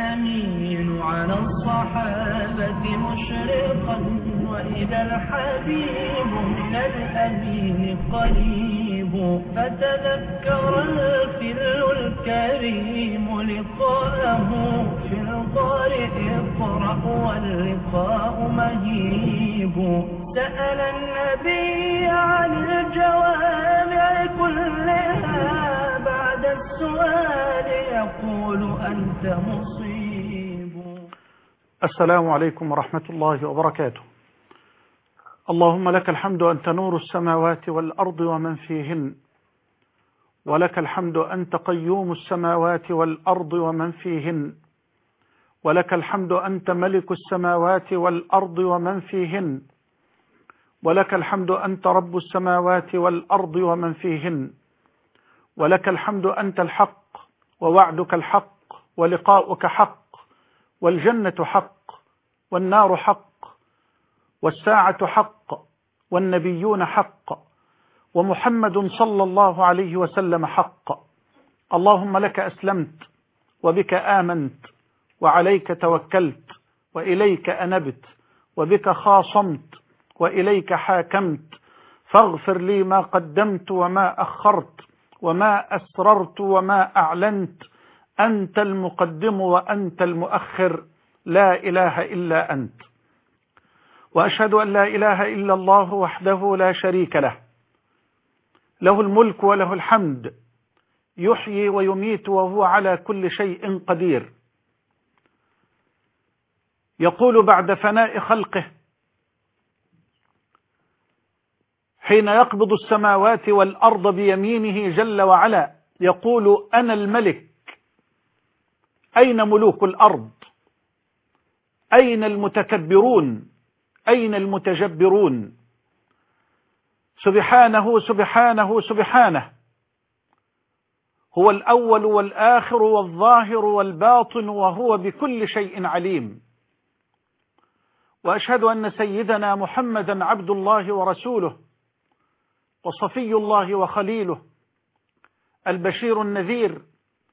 الأمين على الصحابة مشرقا، وإذا الحبيب من الأمين قريب، فتذكر الفل الكريم لقاءه في الغار اقرأ واللقاء مهيب. سأل النبي عن الجوامع كلها، بعد السؤال يقول أنت مصيب. السلام عليكم ورحمة الله وبركاته. اللهم لك الحمد أنت نور السماوات والأرض ومن فيهن، ولك الحمد أنت قيوم السماوات والأرض ومن فيهن، ولك الحمد أنت ملك السماوات والأرض ومن فيهن، ولك الحمد أنت رب السماوات والأرض ومن فيهن، ولك الحمد أنت الحق ووعدك الحق ولقاؤك حق، والجنة حق والنار حق والساعة حق والنبيون حق ومحمد صلى الله عليه وسلم حق. اللهم لك أسلمت وبك آمنت وعليك توكلت وإليك أنبت وبك خاصمت وإليك حاكمت، فاغفر لي ما قدمت وما أخرت وما أسررت وما أعلنت، أنت المقدم وأنت المؤخر، لا إله إلا أنت. وأشهد أن لا إله إلا الله وحده لا شريك له، له الملك وله الحمد، يحيي ويميت وهو على كل شيء قدير. يقول بعد فناء خلقه حين يقبض السماوات والأرض بيمينه جل وعلا، يقول أنا الملك، أين ملوك الأرض؟ أين المتكبرون؟ أين المتجبرون؟ سبحانه سبحانه سبحانه، هو الأول والآخر والظاهر والباطن، وهو بكل شيء عليم. وأشهد أن سيدنا محمدا عبد الله ورسوله، وصفي الله وخليله، البشير النذير،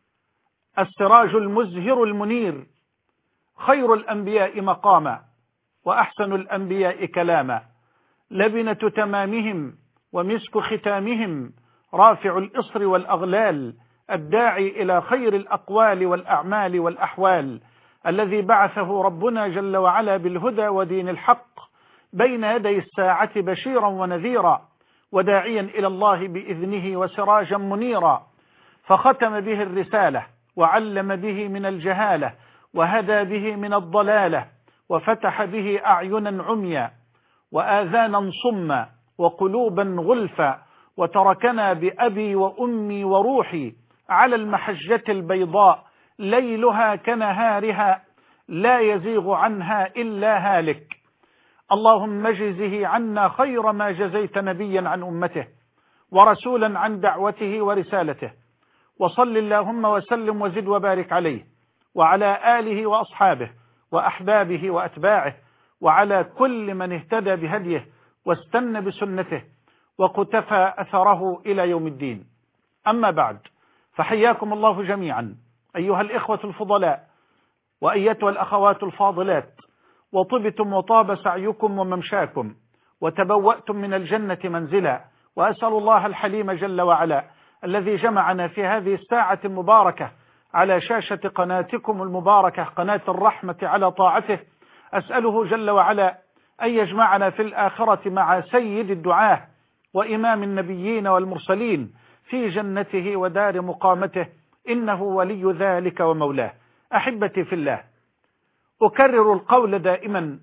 السراج المزهر المنير، خير الأنبياء مقاما وأحسن الأنبياء كلاما، لبنة تمامهم ومسك ختامهم، رافع الإصر والأغلال، الداعي إلى خير الأقوال والأعمال والأحوال، الذي بعثه ربنا جل وعلا بالهدى ودين الحق بين يدي الساعة بشيرا ونذيرا، وداعيا إلى الله بإذنه وسراجا منيرا، فختم به الرسالة وعلم به من الجهالة وهدى به من الضلالة، وفتح به أعينا عميا وآذانا صما وقلوبا غلفا، وتركنا بأبي وأمي وروحي على المحجة البيضاء، ليلها كنهارها لا يزيغ عنها إلا هالك. اللهم اجزه عنا خير ما جزيت نبيا عن أمته ورسولا عن دعوته ورسالته، وصل اللهم وسلم وزد وبارك عليه وعلى آله وأصحابه وأحبابه وأتباعه، وعلى كل من اهتدى بهديه واستنى بسنته وقتفى أثره إلى يوم الدين. أما بعد، فحياكم الله جميعا أيها الإخوة الفضلاء وأيتها الأخوات الفاضلات، وطبتم وطاب سعيكم وممشاكم، وتبوأتم من الجنة منزلا، وأسأل الله الحليم جل وعلا الذي جمعنا في هذه الساعة المباركة على شاشة قناتكم المباركة قناة الرحمة على طاعته، أسأله جل وعلا أن يجمعنا في الآخرة مع سيد الدعاة وإمام النبيين والمرسلين في جنته ودار مقامته، إنه ولي ذلك ومولاه. أحبتي في الله، أكرر القول دائما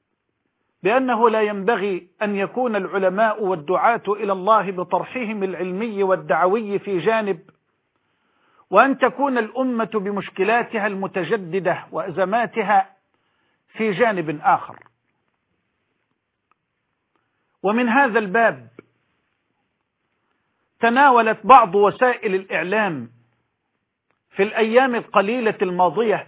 بأنه لا ينبغي أن يكون العلماء والدعاة إلى الله بطرحهم العلمي والدعوي في جانب، وأن تكون الأمة بمشكلاتها المتجددة وأزماتها في جانب آخر. ومن هذا الباب تناولت بعض وسائل الإعلام في الأيام القليلة الماضية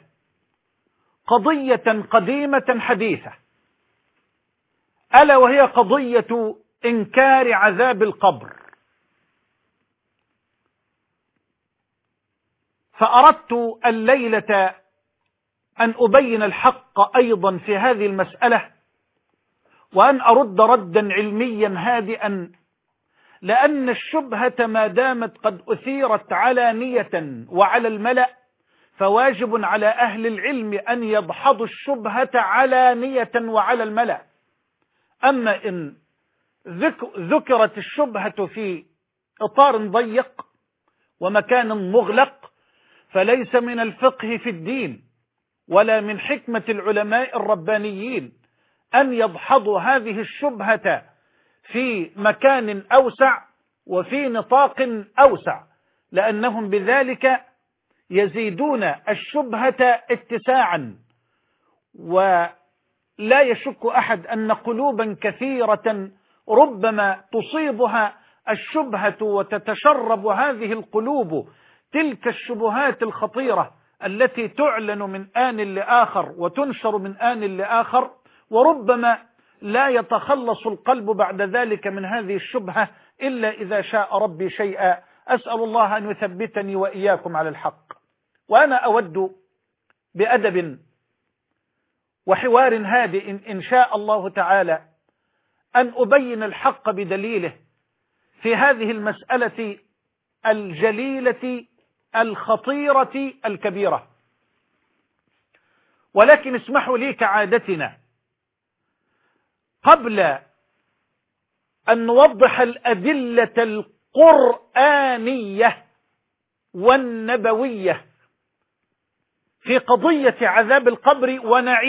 قضية قديمة حديثة، ألا وهي قضية إنكار عذاب القبر. فأردت الليلة أن أبين الحق أيضا في هذه المسألة، وأن أرد ردا علميا هادئا، لأن الشبهة ما دامت قد أثيرت علانية وعلى الملأ فواجب على أهل العلم أن يدحضوا الشبهة علانية وعلى الملأ. أما إن ذكرت الشبهة في إطار ضيق ومكان مغلق فليس من الفقه في الدين ولا من حكمة العلماء الربانيين أن يدحضوا هذه الشبهة في مكان أوسع وفي نطاق أوسع، لأنهم بذلك يزيدون الشبهة اتساعا. ولا يشك أحد أن قلوبا كثيرة ربما تصيبها الشبهة وتتشرب هذه القلوب تلك الشبهات الخطيرة التي تعلن من آن لآخر وتنشر من آن لآخر، وربما لا يتخلص القلب بعد ذلك من هذه الشبهة إلا إذا شاء ربي شيئا. أسأل الله أن يثبتني وإياكم على الحق. وأنا أود بأدب وحوار هادئ إن شاء الله تعالى أن أبين الحق بدليله في هذه المسألة الجليلة الخطيرة الكبيرة. ولكن اسمحوا لي كعادتنا قبل أن نوضح الأدلة القرآنية والنبوية في قضية عذاب القبر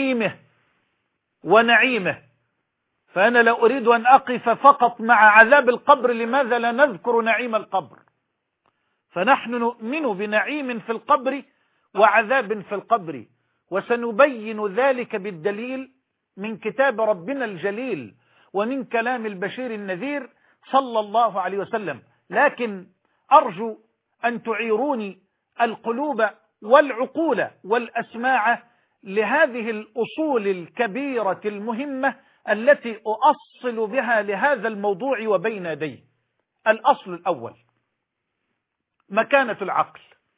ونعيمه، فأنا لا أريد أن أقف فقط مع عذاب القبر. لماذا لا نذكر نعيم القبر؟ فنحن نؤمن بنعيم في القبر وعذاب في القبر، وسنبين ذلك بالدليل من كتاب ربنا الجليل ومن كلام البشير النذير صلى الله عليه وسلم. لكن أرجو أن تعيروني القلوب والعقول والأسماع لهذه الأصول الكبيرة المهمة التي أؤصل بها لهذا الموضوع وبين يديه. الأصل الأول مكانة العقل.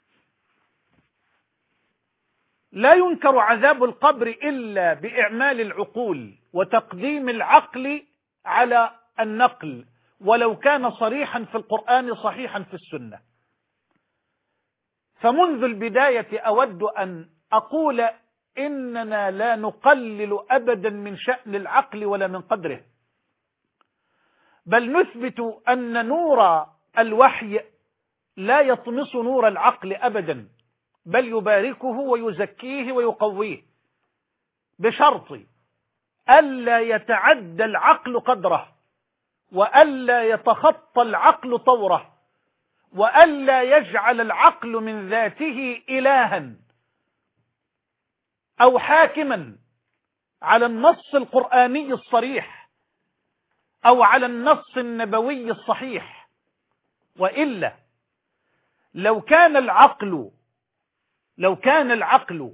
لا ينكر عذاب القبر إلا بإعمال العقول وتقديم العقل على النقل، ولو كان صريحا في القرآن صحيحا في السنة. فمنذ البداية أود أن أقول إننا لا نقلل أبدا من شأن العقل ولا من قدره، بل نثبت أن نور الوحي لا يطمس نور العقل أبدا، بل يباركه ويزكيه ويقويه، بشرط ألا يتعدى العقل قدره، وألا يتخطى العقل طوره، وألا يجعل العقل من ذاته إلها أو حاكما على النص القرآني الصريح أو على النص النبوي الصحيح. وإلا لو كان العقل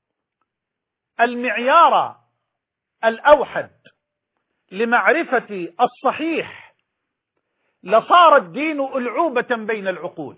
المعيار الأوحد لمعرفة الصحيح لصار الدين ألعوبة بين العقول،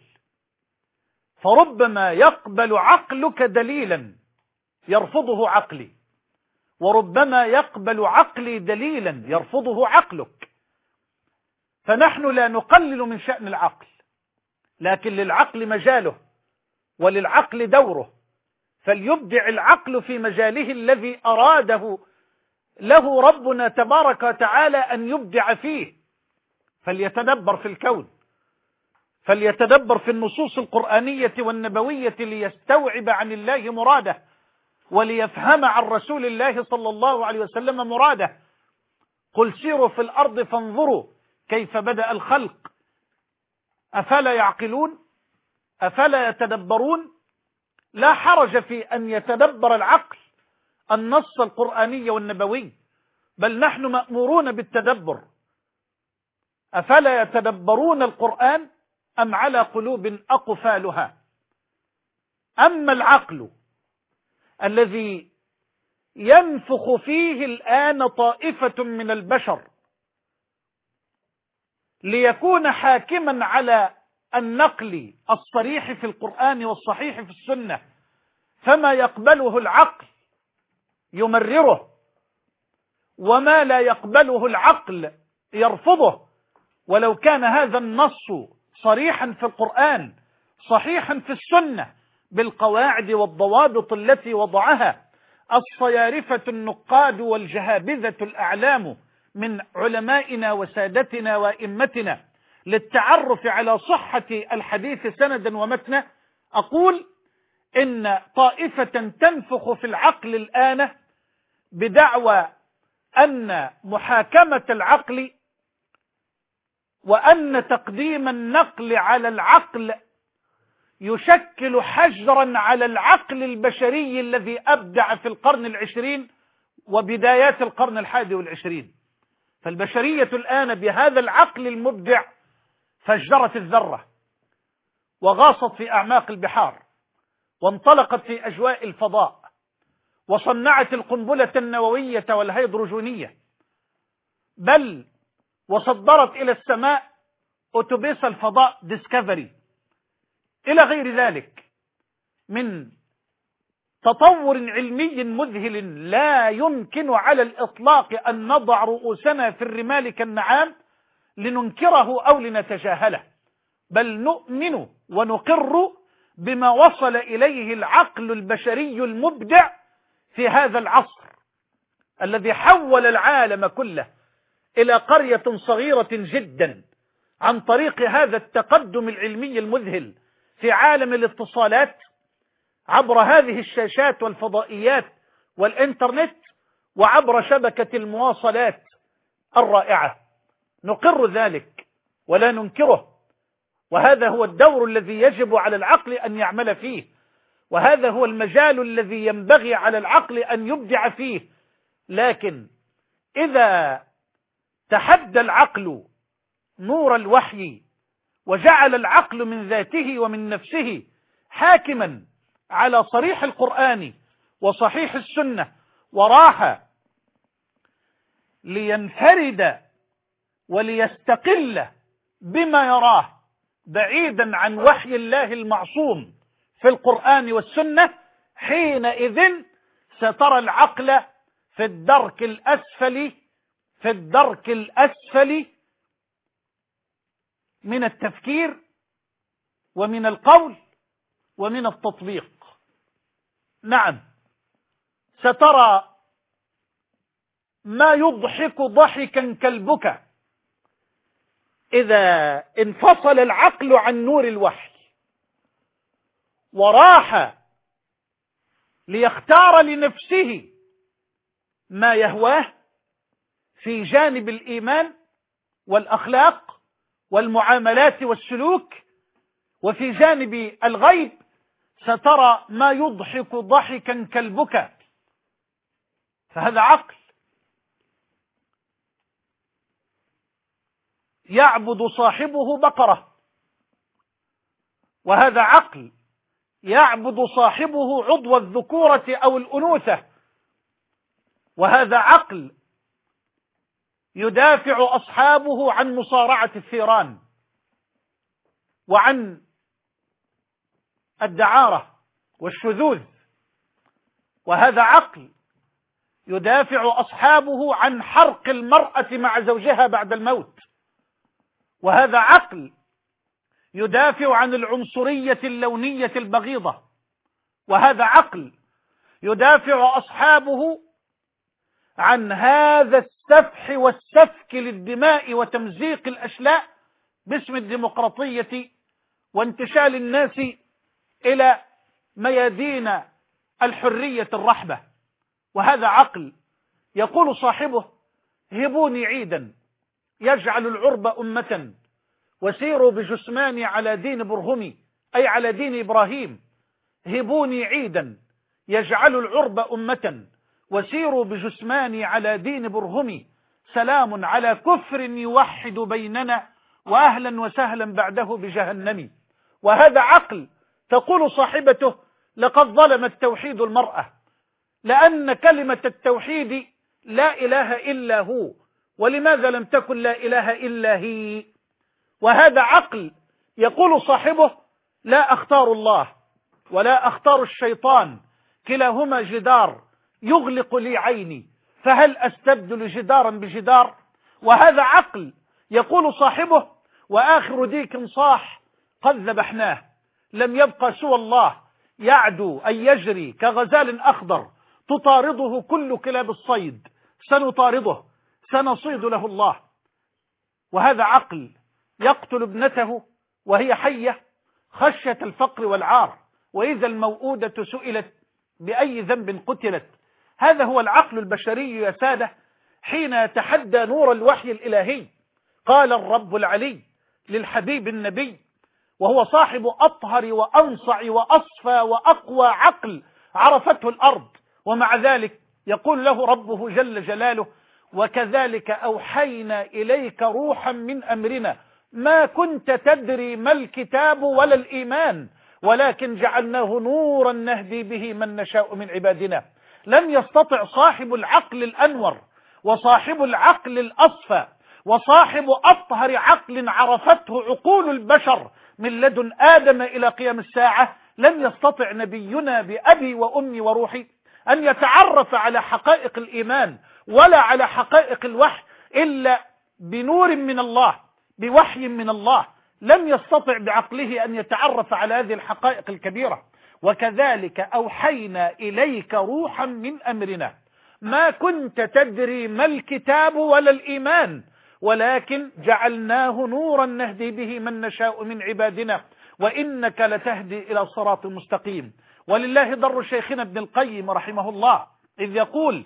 فربما يقبل عقلك دليلا يرفضه عقلي، وربما يقبل عقلي دليلا يرفضه عقلك. فنحن لا نقلل من شأن العقل، لكن للعقل مجاله وللعقل دوره، فليبدع العقل في مجاله الذي أراده له ربنا تبارك وتعالى أن يبدع فيه، فليتدبر في الكون، فليتدبر في النصوص القرآنية والنبوية ليستوعب عن الله مراده، وليفهم عن رسول الله صلى الله عليه وسلم مراده. قل سيروا في الأرض فانظروا كيف بدأ الخلق أفلا يعقلون أفلا يتدبرون. لا حرج في أن يتدبر العقل النص القرآني والنبوي، بل نحن مأمورون بالتدبر. أفلا يتدبرون القرآن أم على قلوب أقفالها؟ أما العقل الذي ينفخ فيه الآن طائفة من البشر ليكون حاكما على النقل الصريح في القرآن والصحيح في السنة، فما يقبله العقل يمرره، وما لا يقبله العقل يرفضه، ولو كان هذا النص صريحا في القرآن صحيحا في السنة بالقواعد والضوابط التي وضعها الصيارفة النقاد والجهابذة الأعلام من علمائنا وسادتنا وأئمتنا للتعرف على صحة الحديث سندا ومتنا، أقول إن طائفة تنفخ في العقل الآن بدعوى أن محاكمة العقل وأن تقديم النقل على العقل يشكل حجرا على العقل البشري الذي أبدع في القرن العشرين وبدايات القرن الحادي والعشرين. فالبشرية الآن بهذا العقل المبدع فجرت الذرة وغاصت في أعماق البحار وانطلقت في أجواء الفضاء وصنعت القنبلة النووية والهيدروجينية، بل وصدرت إلى السماء أتوبيس الفضاء ديسكفري إلى غير ذلك من تطور علمي مذهل لا يمكن على الإطلاق أن نضع رؤوسنا في الرمال كالنعام لننكره أو لنتجاهله، بل نؤمن ونقر بما وصل إليه العقل البشري المبدع في هذا العصر الذي حول العالم كله إلى قرية صغيرة جدا عن طريق هذا التقدم العلمي المذهل في عالم الاتصالات عبر هذه الشاشات والفضائيات والإنترنت وعبر شبكة المواصلات الرائعة. نقر ذلك ولا ننكره، وهذا هو الدور الذي يجب على العقل أن يعمل فيه، وهذا هو المجال الذي ينبغي على العقل أن يبدع فيه. لكن إذا تحدى العقل نور الوحي وجعل العقل من ذاته ومن نفسه حاكما على صريح القرآن وصحيح السنة وراح لينفرد وليستقل بما يراه بعيدا عن وحي الله المعصوم في القرآن والسنة، حينئذ سترى العقل في الدرك الأسفل من التفكير ومن القول ومن التطبيق. نعم، سترى ما يضحك ضحكا كالبكا إذا انفصل العقل عن نور الوحي وراح ليختار لنفسه ما يهواه في جانب الإيمان والأخلاق والمعاملات والسلوك، وفي جانب الغيب سترى ما يضحك ضحكا كالبكا. فهذا عقل يعبد صاحبه بقرة، وهذا عقل يعبد صاحبه عضو الذكورة أو الأنوثة، وهذا عقل يدافع أصحابه عن مصارعة الثيران وعن الدعارة والشذوذ، وهذا عقل يدافع أصحابه عن حرق المرأة مع زوجها بعد الموت، وهذا عقل يدافع عن العنصرية اللونية البغيضة، وهذا عقل يدافع أصحابه عن هذا السفح والسفك للدماء وتمزيق الأشلاء باسم الديمقراطية وانتشال الناس إلى ميادين الحرية الرحبة. وهذا عقل يقول صاحبه: هبوني عيدا يجعل العرب أمة وسيروا بجثماني على دين برهمي، أي على دين إبراهيم. هبوني عيدا يجعل العرب أمة وسيروا بجثماني على دين برهمي، سلام على كفر يوحد بيننا وأهلا وسهلا بعده بجهنم. وهذا عقل تقول صاحبته: لقد ظلم التوحيد المرأة، لأن كلمة التوحيد لا إله إلا هو، ولماذا لم تكن لا إله إلا هي؟ وهذا عقل يقول صاحبه: لا أختار الله ولا أختار الشيطان، كلاهما جدار يغلق لي عيني، فهل أستبدل جدارا بجدار؟ وهذا عقل يقول صاحبه وآخر ديك صاح قد ذبحناه، لم يبقى سوى الله يعدو أن يجري كغزال أخضر تطارده كل كلاب الصيد، سنطارده سنصيد له الله. وهذا عقل يقتل ابنته وهي حية خشية الفقر والعار، وإذا الموءودة سئلت بأي ذنب قتلت. هذا هو العقل البشري يا سادة حين يتحدى نور الوحي الإلهي. قال الرب العلي للحبيب النبي وهو صاحب أطهر وأنصع وأصفى وأقوى عقل عرفته الأرض، ومع ذلك يقول له ربه جل جلاله: وكذلك أوحينا إليك روحا من أمرنا ما كنت تدري ما الكتاب ولا الإيمان ولكن جعلناه نورا نهدي به من نشاء من عبادنا. لم يستطع صاحب العقل الأنور وصاحب العقل الأصفى وصاحب أطهر عقل عرفته عقول البشر من لدن آدم إلى قيام الساعة، لم يستطع نبينا بأبي وأمي وروحي أن يتعرف على حقائق الإيمان ولا على حقائق الوحي إلا بنور من الله، بوحي من الله. لم يستطع بعقله أن يتعرف على هذه الحقائق الكبيرة. وكذلك أوحينا إليك روحا من أمرنا ما كنت تدري ما الكتاب ولا الإيمان ولكن جعلناه نورا نهدي به من نشاء من عبادنا وإنك لتهدي إلى صراط مستقيم. ولله در شيخنا ابن القيم رحمه الله إذ يقول: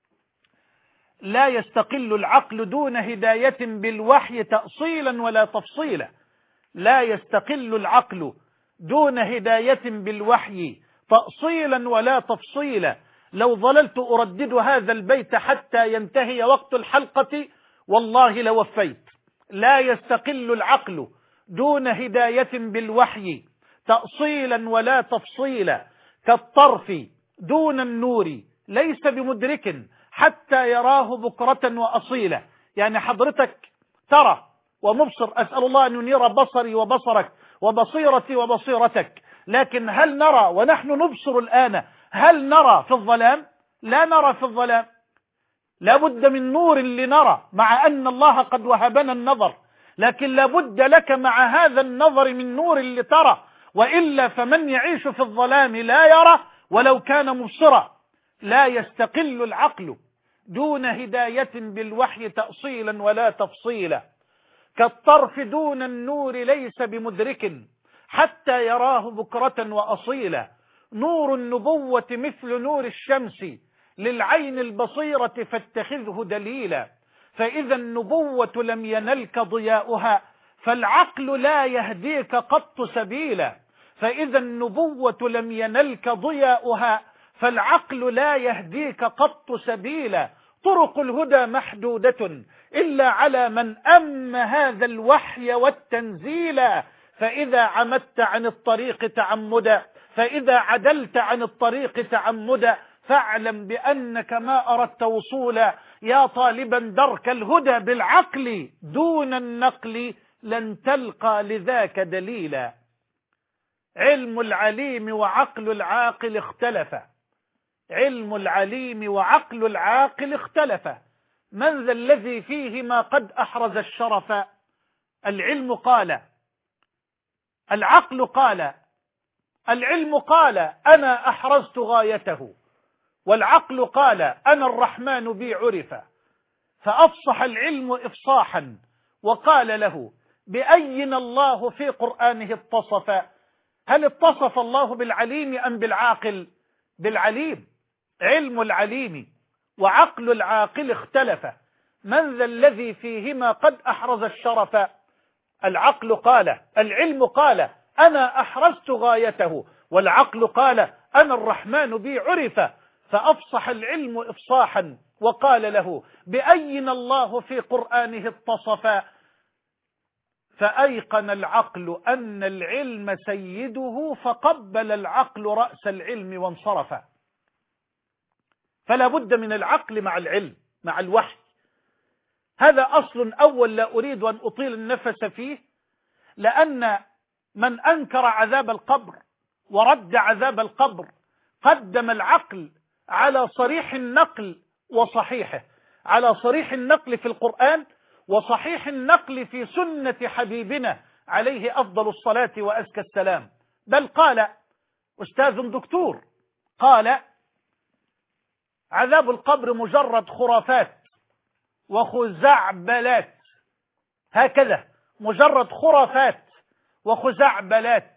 لا يستقل العقل دون هداية بالوحي تأصيلا ولا تفصيلا. لا يستقل العقل دون هداية بالوحي تأصيلا ولا تفصيلا. لو ظللت أردد هذا البيت حتى ينتهي وقت الحلقة والله لوفيت. لا يستقل العقل دون هداية بالوحي تأصيلا ولا تفصيلا، كالطرف دون النور ليس بمدرك حتى يراه بكرة وأصيلا. يعني حضرتك ترى ومبصر، أسأل الله أن ينير بصري وبصرك وبصيرتي وبصيرتك، لكن هل نرى ونحن نبصر الآن؟ هل نرى في الظلام؟ لا نرى في الظلام. لابد من نور لنرى، مع أن الله قد وهبنا النظر، لكن لابد لك مع هذا النظر من نور لترى، وإلا فمن يعيش في الظلام لا يرى ولو كان مبصرا. لا يستقل العقل دون هداية بالوحي تأصيلا ولا تفصيلا، كالطرف دون النور ليس بمدرك حتى يراه بكرة وأصيلا. نور النبوة مثل نور الشمس للعين البصيرة فاتخذه دليلا، فإذا النبوة لم ينلك ضياؤها فالعقل لا يهديك قط سبيلا. فإذا النبوة لم ينلك ضياؤها فالعقل لا يهديك قط سبيلا. طرق الهدى محدودة إلا على من أم هذا الوحي والتنزيلا. فإذا عمدت عن الطريق تعمدا، فإذا عدلت عن الطريق تعمدا، فاعلم بأنك ما أردت وصولا. يا طالبا درك الهدى بالعقل دون النقل لن تلقى لذاك دليلا. علم العليم وعقل العاقل اختلفا. علم العليم وعقل العاقل اختلفا. من ذا الذي فيهما قد أحرز الشرف؟ العلم قال، العقل قال. العلم قال أنا أحرزت غايته، والعقل قال أنا الرحمن بي عرف. فأفصح العلم إفصاحا وقال له بأينا الله في قرآنه اتصف. هل اتصف الله بالعليم أم بالعاقل؟ بالعليم. علم العليم وعقل العاقل اختلف. من ذا الذي فيهما قد أحرز الشرف؟ العقل قال، العلم قال أنا أحرزت غايته، والعقل قال أنا الرحمن بي عرف. فأفصح العلم إفصاحا وقال له بأين الله في قرآنه اتصف. فأيقن العقل أن العلم سيده فقبل العقل رأس العلم وانصرف. فلا بد من العقل مع العلم مع الوحي. هذا أصل أول لا أريد أن أطيل النفس فيه، لأن من أنكر عذاب القبر ورد عذاب القبر قدم العقل على صريح النقل وصحيحه، على صريح النقل في القرآن وصحيح النقل في سنة حبيبنا عليه أفضل الصلاة وأزكى السلام. بل قال أستاذ دكتور، قال: عذاب القبر مجرد خرافات وخزعبلات، هكذا، مجرد خرافات وخزعبلات،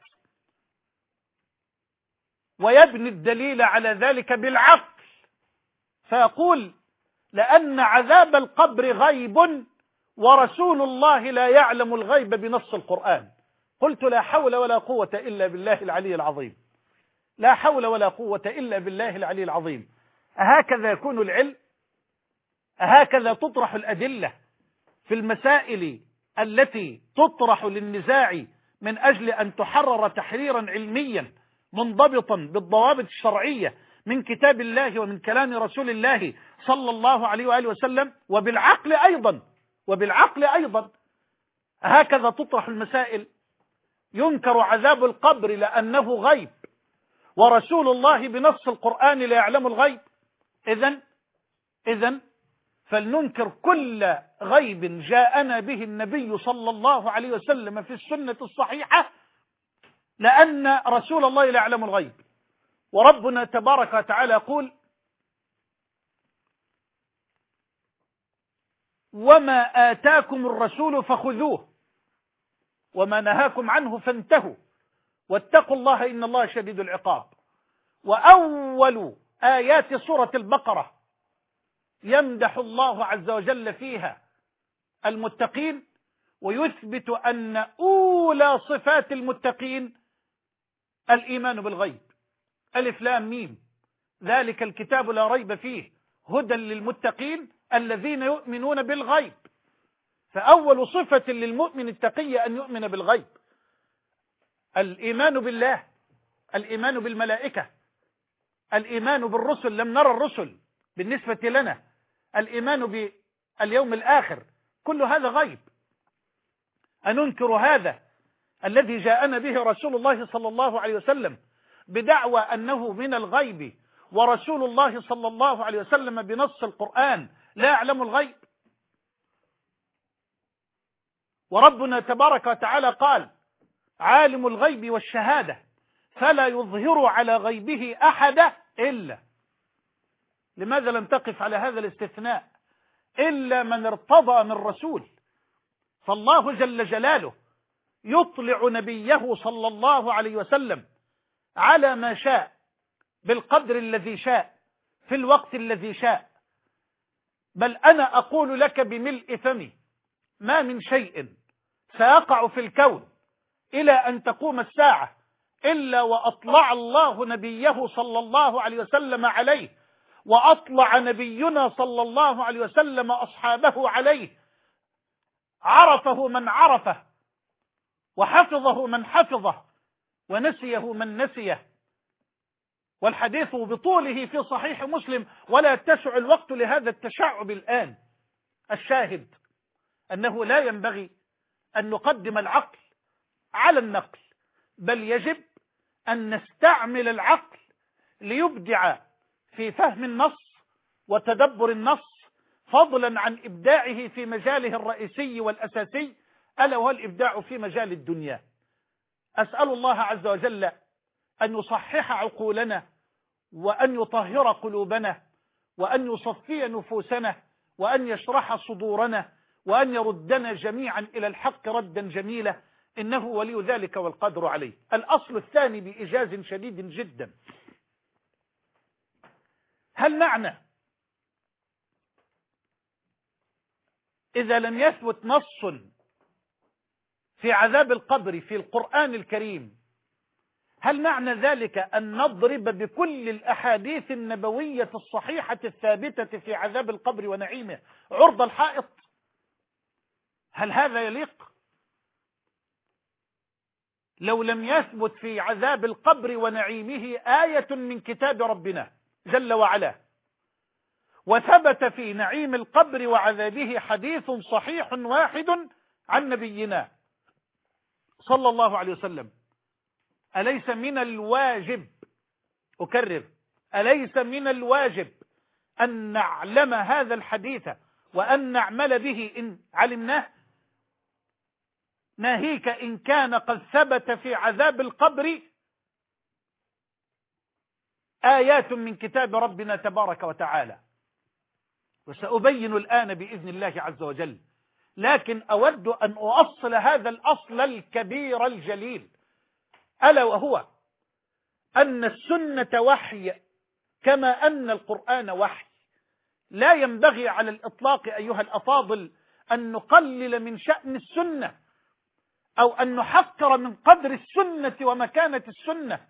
ويبني الدليل على ذلك بالعقل، فيقول: لأن عذاب القبر غيب ورسول الله لا يعلم الغيب بنص القرآن. قلت: لا حول ولا قوة إلا بالله العلي العظيم، لا حول ولا قوة إلا بالله العلي العظيم. أهكذا يكون العلم؟ أهكذا تطرح الأدلة في المسائل التي تطرح للنزاع من أجل أن تحرر تحريرا علميا منضبطا بالضوابط الشرعية من كتاب الله ومن كلام رسول الله صلى الله عليه وآله وسلم، وبالعقل أيضا، وبالعقل أيضا. هكذا تطرح المسائل. ينكر عذاب القبر لأنه غيب، ورسول الله بنص القرآن لا يعلم الغيب. إذن فلننكر كل غيب جاءنا به النبي صلى الله عليه وسلم في السنة الصحيحة، لأن رسول الله لا يعلم الغيب. وربنا تبارك وتعالى يقول: وما آتاكم الرسول فخذوه وما نهاكم عنه فانتهوا واتقوا الله إن الله شديد العقاب. وأول آيات سورة البقرة يمدح الله عز وجل فيها المتقين، ويثبت أن أولى صفات المتقين الإيمان بالغيب. ألف لام ميم، ذلك الكتاب لا ريب فيه هدى للمتقين الذين يؤمنون بالغيب. فأول صفة للمؤمن التقي أن يؤمن بالغيب، الإيمان بالله، الإيمان بالملائكة، الإيمان بالرسل، لم نرى الرسل بالنسبة لنا، الإيمان باليوم الآخر، كل هذا غيب. أننكر هذا الذي جاءنا به رسول الله صلى الله عليه وسلم بدعوى أنه من الغيب، ورسول الله صلى الله عليه وسلم بنص القرآن لا يعلم الغيب؟ وربنا تبارك وتعالى قال: عالم الغيب والشهادة فلا يظهر على غيبه أحد إلا. لماذا لم تقف على هذا الاستثناء؟ إلا من ارتضى من رسول. فالله جل جلاله يطلع نبيه صلى الله عليه وسلم على ما شاء بالقدر الذي شاء في الوقت الذي شاء. بل أنا أقول لك بملء فمي: ما من شيء سيقع في الكون إلى أن تقوم الساعة إلا وأطلع الله نبيه صلى الله عليه وسلم عليه، وأطلع نبينا صلى الله عليه وسلم أصحابه عليه، عرفه من عرفه، وحفظه من حفظه، ونسيه من نسيه. والحديث بطوله في صحيح مسلم، ولا يتسع الوقت لهذا التشعب الآن. الشاهد أنه لا ينبغي أن نقدم العقل على النقل، بل يجب أن نستعمل العقل ليبدع في فهم النص وتدبر النص، فضلا عن إبداعه في مجاله الرئيسي والأساسي، ألا وهو الإبداع في مجال الدنيا. أسأل الله عز وجل أن يصحح عقولنا، وأن يطهر قلوبنا، وأن يصفي نفوسنا، وأن يشرح صدورنا، وأن يردنا جميعا إلى الحق ردا جميلا، إنه ولي ذلك والقدر عليه. الأصل الثاني بإيجاز شديد جدا: هل معنى إذا لم يثبت نص في عذاب القبر في القرآن الكريم، هل معنى ذلك أن نضرب بكل الأحاديث النبوية الصحيحة الثابتة في عذاب القبر ونعيمه عرض الحائط؟ هل هذا يليق؟ لو لم يثبت في عذاب القبر ونعيمه آية من كتاب ربنا جل وعلا، وثبت في نعيم القبر وعذابه حديث صحيح واحد عن نبينا صلى الله عليه وسلم، أليس من الواجب أكرر، أليس من الواجب أن نعلم هذا الحديث وأن نعمل به إن علمناه؟ ناهيك إن كان قد ثبت في عذاب القبر آيات من كتاب ربنا تبارك وتعالى، وسأبين الآن بإذن الله عز وجل. لكن أود أن أؤصل هذا الأصل الكبير الجليل، ألا وهو أن السنة وحي كما أن القرآن وحي. لا ينبغي على الإطلاق أيها الأفاضل أن نقلل من شأن السنة أو أن نحقر من قدر السنة ومكانة السنة،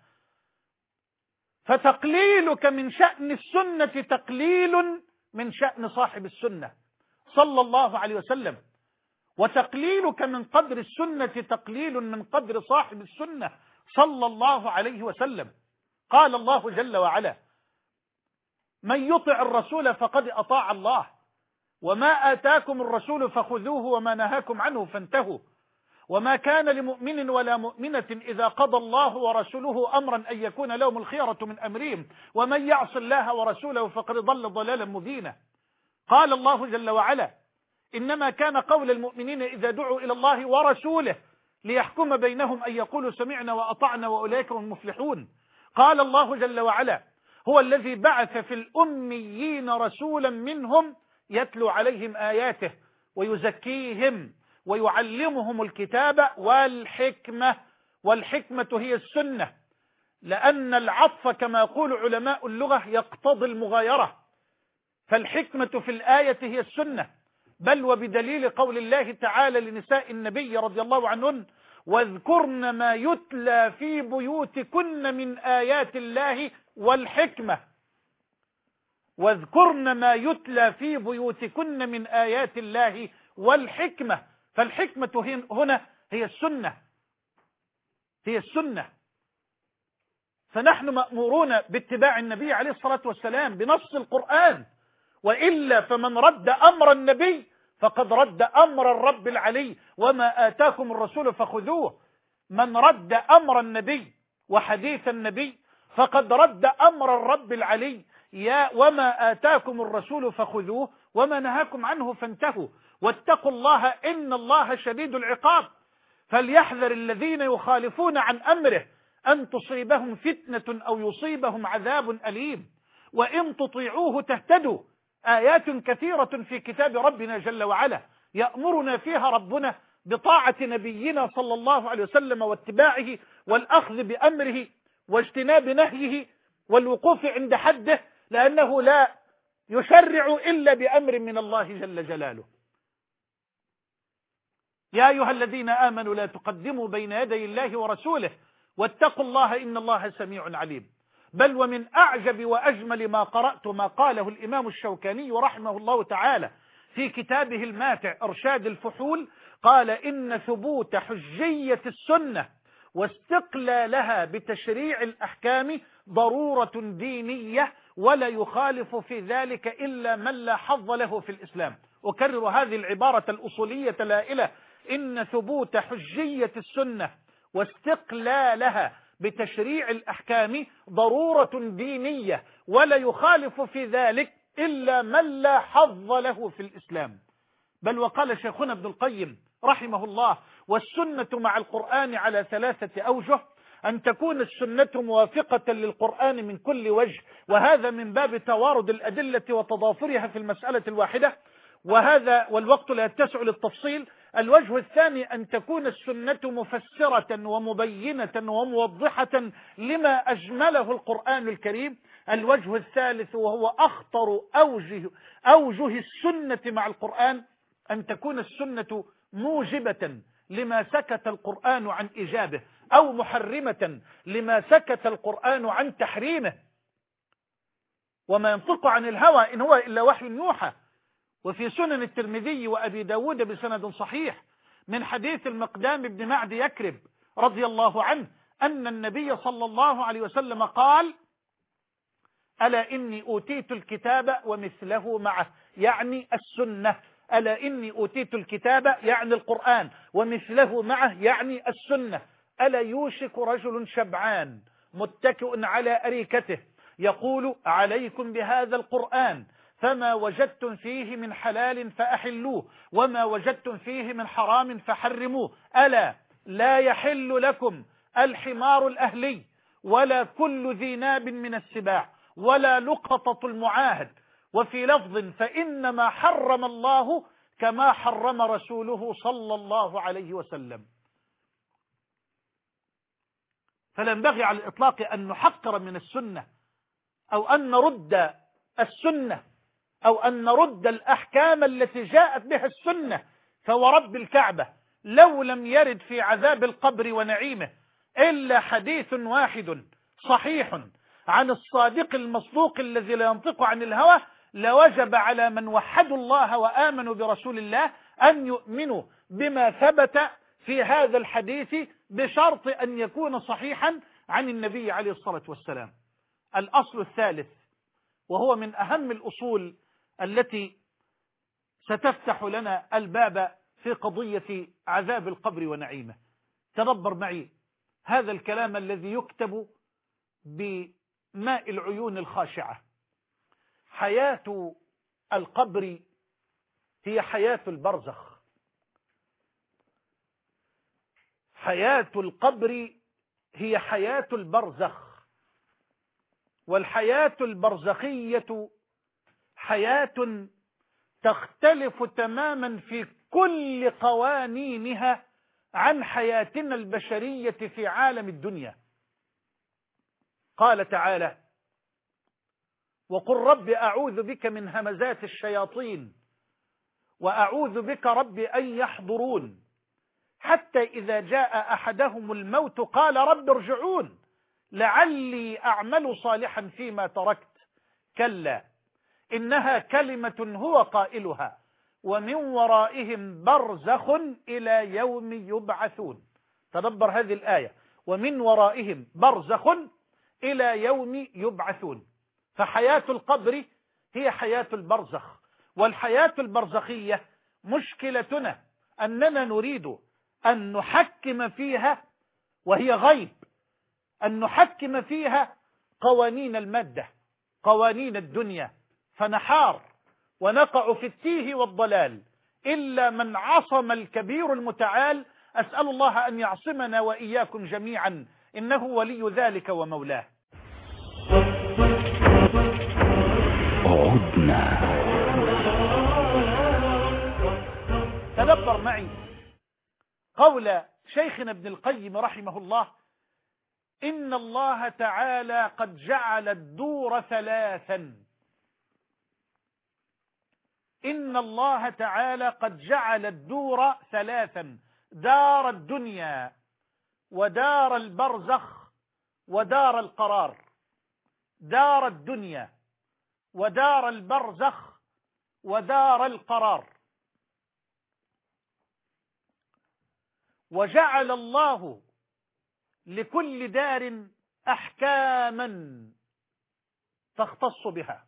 فتقليلك من شأن السنة تقليل من شأن صاحب السنة صلى الله عليه وسلم، وتقليلك من قدر السنة تقليل من قدر صاحب السنة صلى الله عليه وسلم. قال الله جل وعلا: من يطع الرسول فقد أطاع الله، وما آتاكم الرسول فخذوه وما نهاكم عنه فانتهوا، وما كان لمؤمن ولا مؤمنة إذا قضى الله ورسوله أمرا أن يكون لهم الخيرة من أمرهم، ومن يعص الله ورسوله فقد ضل ضلالا مبينا. قال الله جل وعلا: إنما كان قول المؤمنين إذا دعوا إلى الله ورسوله ليحكم بينهم أن يقولوا سمعنا وأطعنا وأولئك هم المفلحون. قال الله جل وعلا: هو الذي بعث في الأميين رسولا منهم يتلو عليهم آياته ويزكيهم ويعلمهم الكتاب والحكمة. والحكمة هي السنة، لأن العطف كما يقول علماء اللغة يقتضي المغايرة، فالحكمة في الآية هي السنة. بل وبدليل قول الله تعالى لنساء النبي رضي الله عنهن: واذكرن ما يتلى في بيوتكن من آيات الله والحكمة. واذكرن ما يتلى في بيوتكن من آيات الله والحكمة. فالحكمة هنا هي السنة، هي السنة. فنحن مأمورون باتباع النبي عليه الصلاة والسلام بنص القرآن، وإلا فمن رد أمر النبي فقد رد أمر الرب العلي: وما آتاكم الرسول فخذوه. من رد أمر النبي وحديث النبي فقد رد أمر الرب العلي: وما آتاكم الرسول فخذوه وما نهاكم عنه فانتهوا، واتقوا الله إن الله شديد العقاب. فليحذر الذين يخالفون عن أمره أن تصيبهم فتنة أو يصيبهم عذاب أليم، وإن تطيعوه تهتدوا. آيات كثيرة في كتاب ربنا جل وعلا يأمرنا فيها ربنا بطاعة نبينا صلى الله عليه وسلم واتباعه والأخذ بأمره واجتناب نهيه والوقوف عند حده، لأنه لا يشرع إلا بأمر من الله جل جلاله. يا أيها الذين آمنوا لا تقدموا بين يدي الله ورسوله واتقوا الله إن الله سميع عليم. بل ومن أعجب وأجمل ما قرأت ما قاله الإمام الشوكاني رحمه الله تعالى في كتابه الماتع إرشاد الفحول، قال: إن ثبوت حجية السنة واستقلالها بتشريع الأحكام ضرورة دينية، ولا يخالف في ذلك إلا من لا حظ له في الإسلام. أكرر هذه العبارة الأصولية الهائلة: إن ثبوت حجية السنة واستقلالها بتشريع الأحكام ضرورة دينية، ولا يخالف في ذلك إلا من لا حظ له في الإسلام. بل وقال شيخنا ابن القيم رحمه الله: والسنة مع القرآن على 3 أوجه: أن تكون السنة موافقة للقرآن من كل وجه، وهذا من باب توارد الأدلة وتضافرها في المسألة الواحدة، وهذا والوقت لا يتسع للتفصيل. الوجه الثاني: أن تكون السنة مفسرة ومبينة وموضحة لما أجمله القرآن الكريم. الوجه الثالث وهو أخطر أوجه السنة مع القرآن: أن تكون السنة موجبة لما سكت القرآن عن إيجابه، أو محرمة لما سكت القرآن عن تحريمه. وما ينطق عن الهوى إن هو إلا وحي يوحى. وفي سنن الترمذي وأبي داود بسند صحيح من حديث المقدام بن معد يكرب رضي الله عنه أن النبي صلى الله عليه وسلم قال: ألا إني أوتيت الكتاب ومثله معه، يعني السنة. ألا إني أوتيت الكتاب يعني القرآن، ومثله معه يعني السنة. ألا يوشك رجل شبعان متكئ على أريكته يقول عليكم بهذا القرآن فما وجدتم فيه من حلال فأحلوه وما وجدتم فيه من حرام فحرموه ألا لا يحل لكم الحمار الأهلي ولا كل ذي ناب من السباع ولا لقطة المعاهد وفي لفظ فإنما حرم الله كما حرم رسوله صلى الله عليه وسلم. فلا ينبغي على الإطلاق أن نحقر من السنة أو أن نرد السنة أو أن نرد الأحكام التي جاءت بها السنة. فورب الكعبة لو لم يرد في عذاب القبر ونعيمه إلا حديث واحد صحيح عن الصادق المصدوق الذي لا ينطق عن الهوى لوجب على من وحدوا الله وآمنوا برسول الله أن يؤمنوا بما ثبت في هذا الحديث بشرط أن يكون صحيحا عن النبي عليه الصلاة والسلام. الأصل الثالث وهو من أهم الأصول التي ستفتح لنا الباب في قضية عذاب القبر ونعيمه. تدبر معي هذا الكلام الذي يكتب بماء العيون الخاشعة. حياة القبر هي حياة البرزخ. حياة القبر هي حياة البرزخ. والحياة البرزخية حياة تختلف تماما في كل قوانينها عن حياتنا البشرية في عالم الدنيا. قال تعالى وقل رب أعوذ بك من همزات الشياطين وأعوذ بك رب أن يحضرون حتى إذا جاء أحدهم الموت قال رب ارجعون لعلي أعمل صالحا فيما تركت كلا إنها كلمة هو قائلها ومن ورائهم برزخ إلى يوم يبعثون. تدبر هذه الآية ومن ورائهم برزخ إلى يوم يبعثون. فحياة القبر هي حياة البرزخ. والحياة البرزخية مشكلتنا أننا نريد أن نحكم فيها وهي غيب، أن نحكم فيها قوانين المادة قوانين الدنيا فنحار ونقع في التيه والضلال إلا من عصم الكبير المتعال. أسأل الله أن يعصمنا وإياكم جميعا إنه ولي ذلك ومولاه. عدنا. تدبر معي قول شيخنا ابن القيم رحمه الله إن الله تعالى قد جعل الدور ثلاثا. إن الله تعالى قد جعل الدور ثلاثا: دار الدنيا ودار البرزخ ودار القرار. دار الدنيا ودار البرزخ ودار القرار. وجعل الله لكل دار أحكاما تختص بها.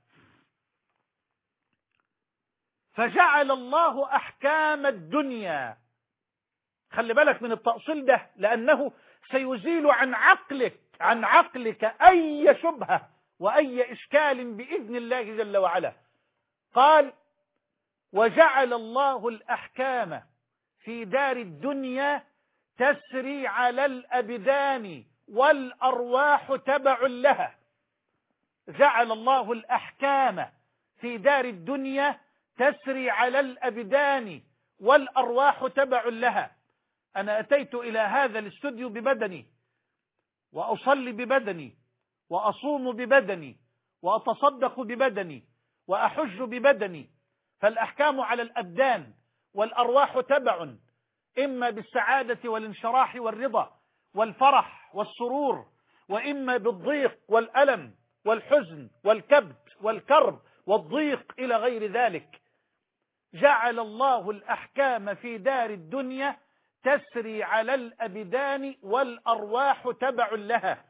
فجعل الله أحكام الدنيا، خلي بالك من التأصيل ده لأنه سيزيل عن عقلك أي شبهة وأي إشكال بإذن الله جل وعلا. قال وجعل الله الأحكام في دار الدنيا تسري على الأبدان والأرواح تبع لها. جعل الله الأحكام في دار الدنيا تسري على الأبدان والأرواح تبع لها. أنا أتيت إلى هذا الاستوديو ببدني وأصلي ببدني وأصوم ببدني وأتصدق ببدني وأحج ببدني. فالأحكام على الأبدان والأرواح تبع، إما بالسعادة والانشراح والرضا والفرح والسرور، وإما بالضيق والألم والحزن والكبت والكرب والضيق إلى غير ذلك. جعل الله الأحكام في دار الدنيا تسري على الأبدان والأرواح تبع لها.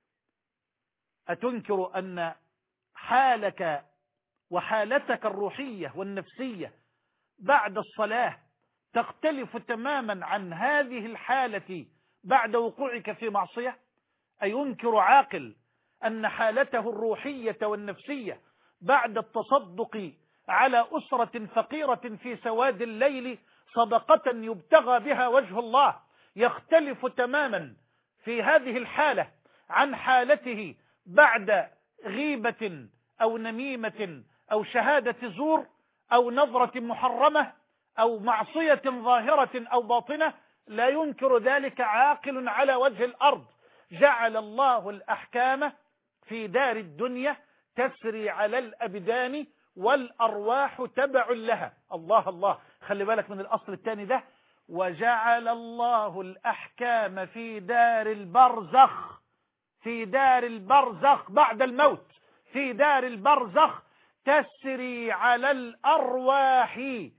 أتنكر أن حالك وحالتك الروحية والنفسية بعد الصلاة تختلف تماما عن هذه الحالة بعد وقوعك في معصية؟ أينكر عاقل أن حالته الروحية والنفسية بعد التصدق على أسرة فقيرة في سواد الليل صدقة يبتغى بها وجه الله يختلف تماما في هذه الحالة عن حالته بعد غيبة أو نميمة أو شهادة زور أو نظرة محرمة أو معصية ظاهرة أو باطنة؟ لا ينكر ذلك عاقل على وجه الأرض. جعل الله الأحكام في دار الدنيا تسري على الأبدان والأرواح تبع لها. الله الله، خلي بالك من الأصل الثاني ده. وجعل الله الأحكام في دار البرزخ، في دار البرزخ بعد الموت، في دار البرزخ تسري على الأرواح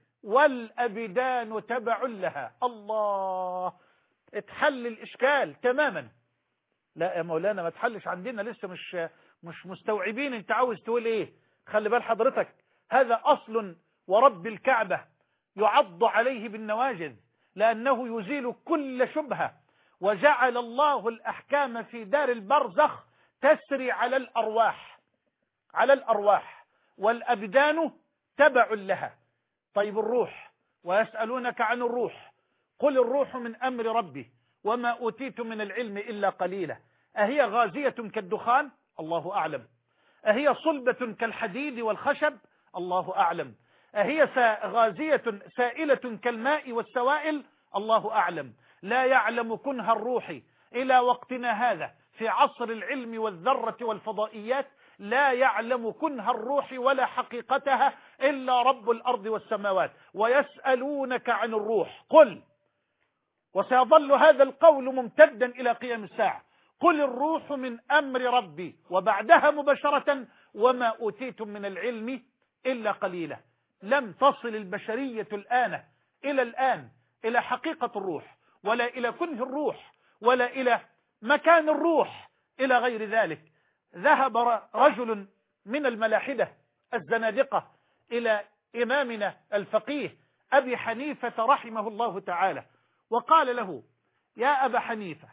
والأبدان تبع لها. الله، اتحل الإشكال تماما. لا يا مولانا ما تحلش عندنا، لسه مش مستوعبين انت عاوز تقول ايه. خلي بال حضرتك، هذا أصل ورب الكعبة يعض عليه بالنواجذ لأنه يزيل كل شبهة. وجعل الله الأحكام في دار البرزخ تسري على الأرواح، على الأرواح والأبدان تبع لها. طيب الروح، ويسألونك عن الروح قل الروح من أمر ربي وما أوتيت من العلم إلا قليلا. أهي غازية كالدخان؟ الله أعلم. أهي صلبة كالحديد والخشب؟ الله أعلم. أهي غازية سائلة كالماء والسوائل؟ الله أعلم. لا يعلم كنه الروح إلى وقتنا هذا في عصر العلم والذرة والفضائيات، لا يعلم كنه الروح ولا حقيقتها إلا رب الأرض والسماوات. ويسألونك عن الروح قل، وسيظل هذا القول ممتدا إلى قيام الساعة، قل الروح من أمر ربي، وبعدها مباشرة وما أوتيتم من العلم إلا قليلا. لم تصل البشرية الآن إلى حقيقة الروح، ولا إلى كنه الروح، ولا إلى مكان الروح، إلى غير ذلك. ذهب رجل من الملاحدة الزنادقة إلى إمامنا الفقيه أبي حنيفة رحمه الله تعالى وقال له: يا أبا حنيفة،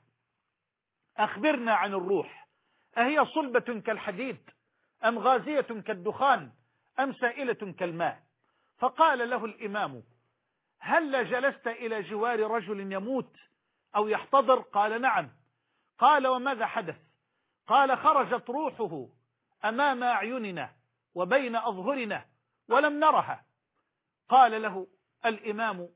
أخبرنا عن الروح، أهي صلبة كالحديد أم غازية كالدخان أم سائلة كالماء؟ فقال له الإمام: هل جلست إلى جوار رجل يموت أو يحتضر؟ قال: نعم. قال: وماذا حدث؟ قال: خرجت روحه أمام أعيننا وبين أظهرنا ولم نرها. قال له الإمام: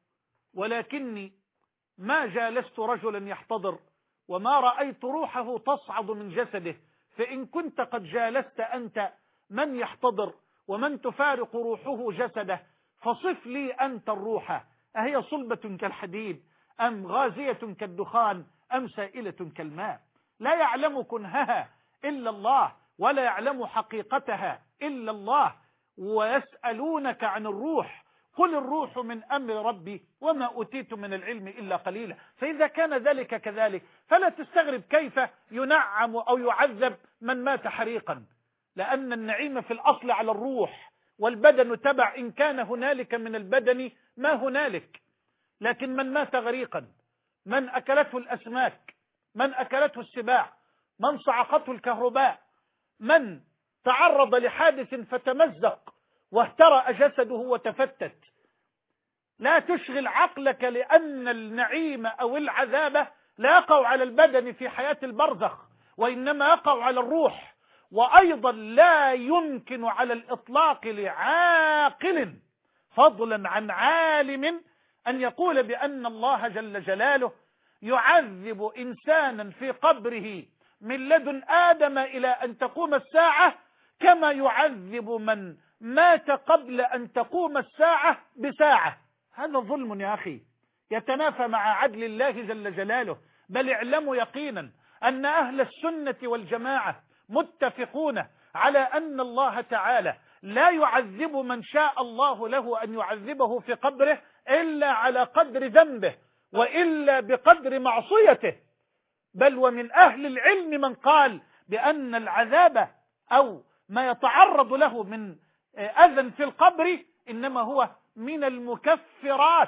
ولكني ما جالست رجلا يحتضر وما رأيت روحه تصعد من جسده، فإن كنت قد جالست أنت من يحتضر ومن تفارق روحه جسده فصف لي أنت الروح، أهي صلبة كالحديد أم غازية كالدخان أم سائلة كالماء؟ لا يعلم كنهها إلا الله، ولا يعلم حقيقتها إلا الله. ويسألونك عن الروح قل الروح من أمر ربي وما أوتيت من العلم إلا قليلا. فإذا كان ذلك كذلك فلا تستغرب كيف ينعم أو يعذب من مات حريقا، لأن النعيم في الأصل على الروح، والبدن تبع إن كان هنالك من البدن ما هنالك. لكن من مات غريقا، من أكلته الأسماك، من أكلته السباع، من صعقته الكهرباء، من تعرض لحادث فتمزق واهترأ جسده وتفتت، لا تشغل عقلك، لأن النعيم أو العذاب لا يقع على البدن في حياة البرزخ، وإنما يقع على الروح. وأيضا لا يمكن على الإطلاق لعاقل فضلا عن عالم أن يقول بأن الله جل جلاله يعذب إنسانا في قبره من لدن آدم إلى أن تقوم الساعة كما يعذب من مات قبل أن تقوم الساعة بساعة. هذا ظلم يا أخي يتنافى مع عدل الله جل جلاله. بل اعلموا يقينا أن أهل السنة والجماعة متفقون على أن الله تعالى لا يعذب من شاء الله له أن يعذبه في قبره إلا على قدر ذنبه وإلا بقدر معصيته. بل ومن أهل العلم من قال بأن العذاب أو ما يتعرض له من أذى في القبر إنما هو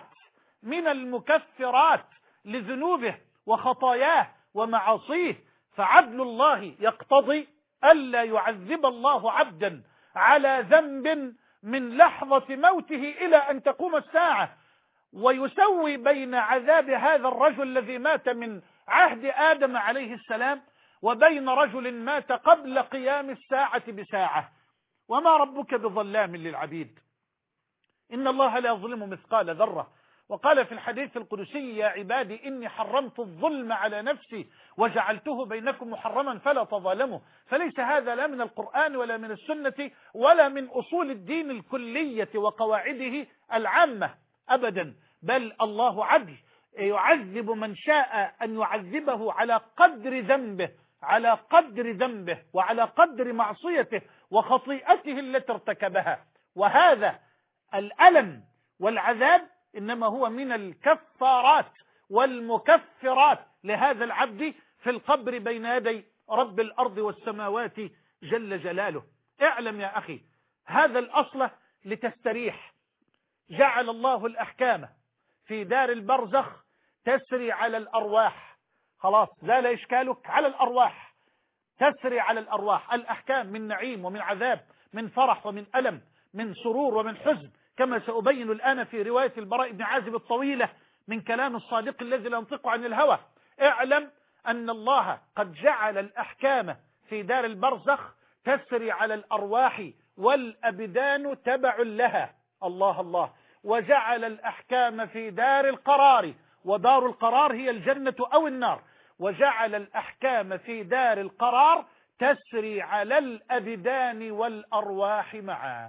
من المكفرات لذنوبه وخطاياه ومعاصيه. فعدل الله يقتضي ألا يعذب الله عبدا على ذنب من لحظة موته إلى أن تقوم الساعة، ويسوي بين عذاب هذا الرجل الذي مات من عهد آدم عليه السلام وبين رجل مات قبل قيام الساعة بساعة. وما ربك بظلام للعبيد، إن الله لا يظلم مثقال ذرة. وقال في الحديث القدسي: يا عبادي إني حرمت الظلم على نفسي وجعلته بينكم محرما فلا تظالموا. فليس هذا لا من القرآن ولا من السنة ولا من أصول الدين الكلية وقواعده العامة أبدا، بل الله عدل يعذب من شاء أن يعذبه على قدر ذنبه، على قدر ذنبه وعلى قدر معصيته وخطيئته التي ارتكبها. وهذا الألم والعذاب إنما هو من الكفارات والمكفرات لهذا العبد في القبر بين يدي رب الأرض والسماوات جل جلاله. اعلم يا أخي هذا الأصل لتستريح. جعل الله الأحكام في دار البرزخ تسري على الأرواح، خلاص زال إشكالك على الأرواح، تسري على الأرواح. الأحكام من نعيم ومن عذاب، من فرح ومن ألم، من سرور ومن حزن، كما سأبين الآن في رواية البراء بن عازب الطويلة من كلام الصادق الذي لا ينطق عن الهوى. اعلم أن الله قد جعل الأحكام في دار البرزخ تسري على الأرواح والأبدان تبع لها. الله الله. وجعل الأحكام في دار القرار، ودار القرار هي الجنة أو النار، وجعل الأحكام في دار القرار تسري على الأبدان والأرواح معا.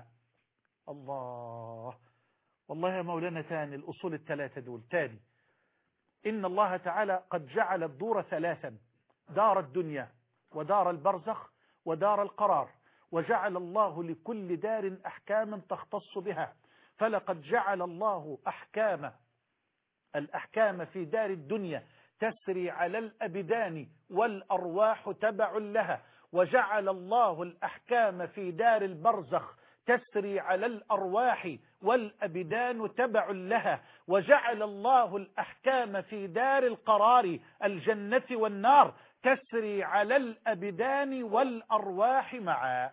الله. والله يا مولانا تاني الأصول الثلاثة دول تاني. إن الله تعالى قد جعل الدور ثلاثا: دار الدنيا ودار البرزخ ودار القرار، وجعل الله لكل دار أحكاما تختص بها. فلقد جعل الله الأحكام في دار الدنيا تسري على الأبدان والأرواح تبع لها، وجعل الله الأحكام في دار البرزخ تسري على الأرواح والأبدان تبع لها، وجعل الله الأحكام في دار القرار الجنة والنار تسري على الأبدان والأرواح معا.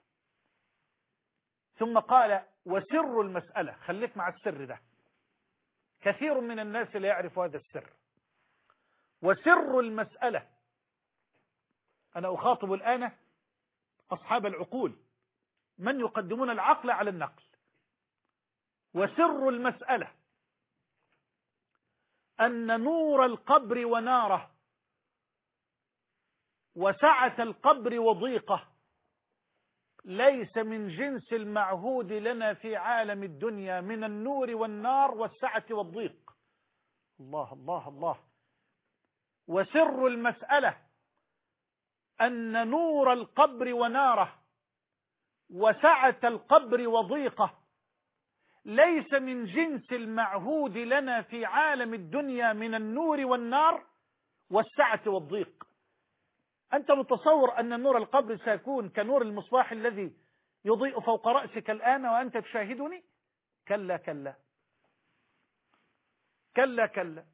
ثم قال: وسر المسألة، خليك مع السر ده، كثير من الناس لا يعرف هذا السر. وسر المسألة، أنا أخاطب الآن أصحاب العقول، من يقدمون العقل على النقل. وسر المسألة أن نور القبر وناره وسعة القبر وضيقه ليس من جنس المعهود لنا في عالم الدنيا من النور والنار والسعة والضيق. الله الله الله. وسر المسألة أن نور القبر وناره وسعة القبر وضيقه ليس من جنس المعهود لنا في عالم الدنيا من النور والنار والسعة والضيق. أنت متصور أن نور القبر سيكون كنور المصباح الذي يضيء فوق رأسك الآن وأنت تشاهدني؟ كلا كلا كلا كلا.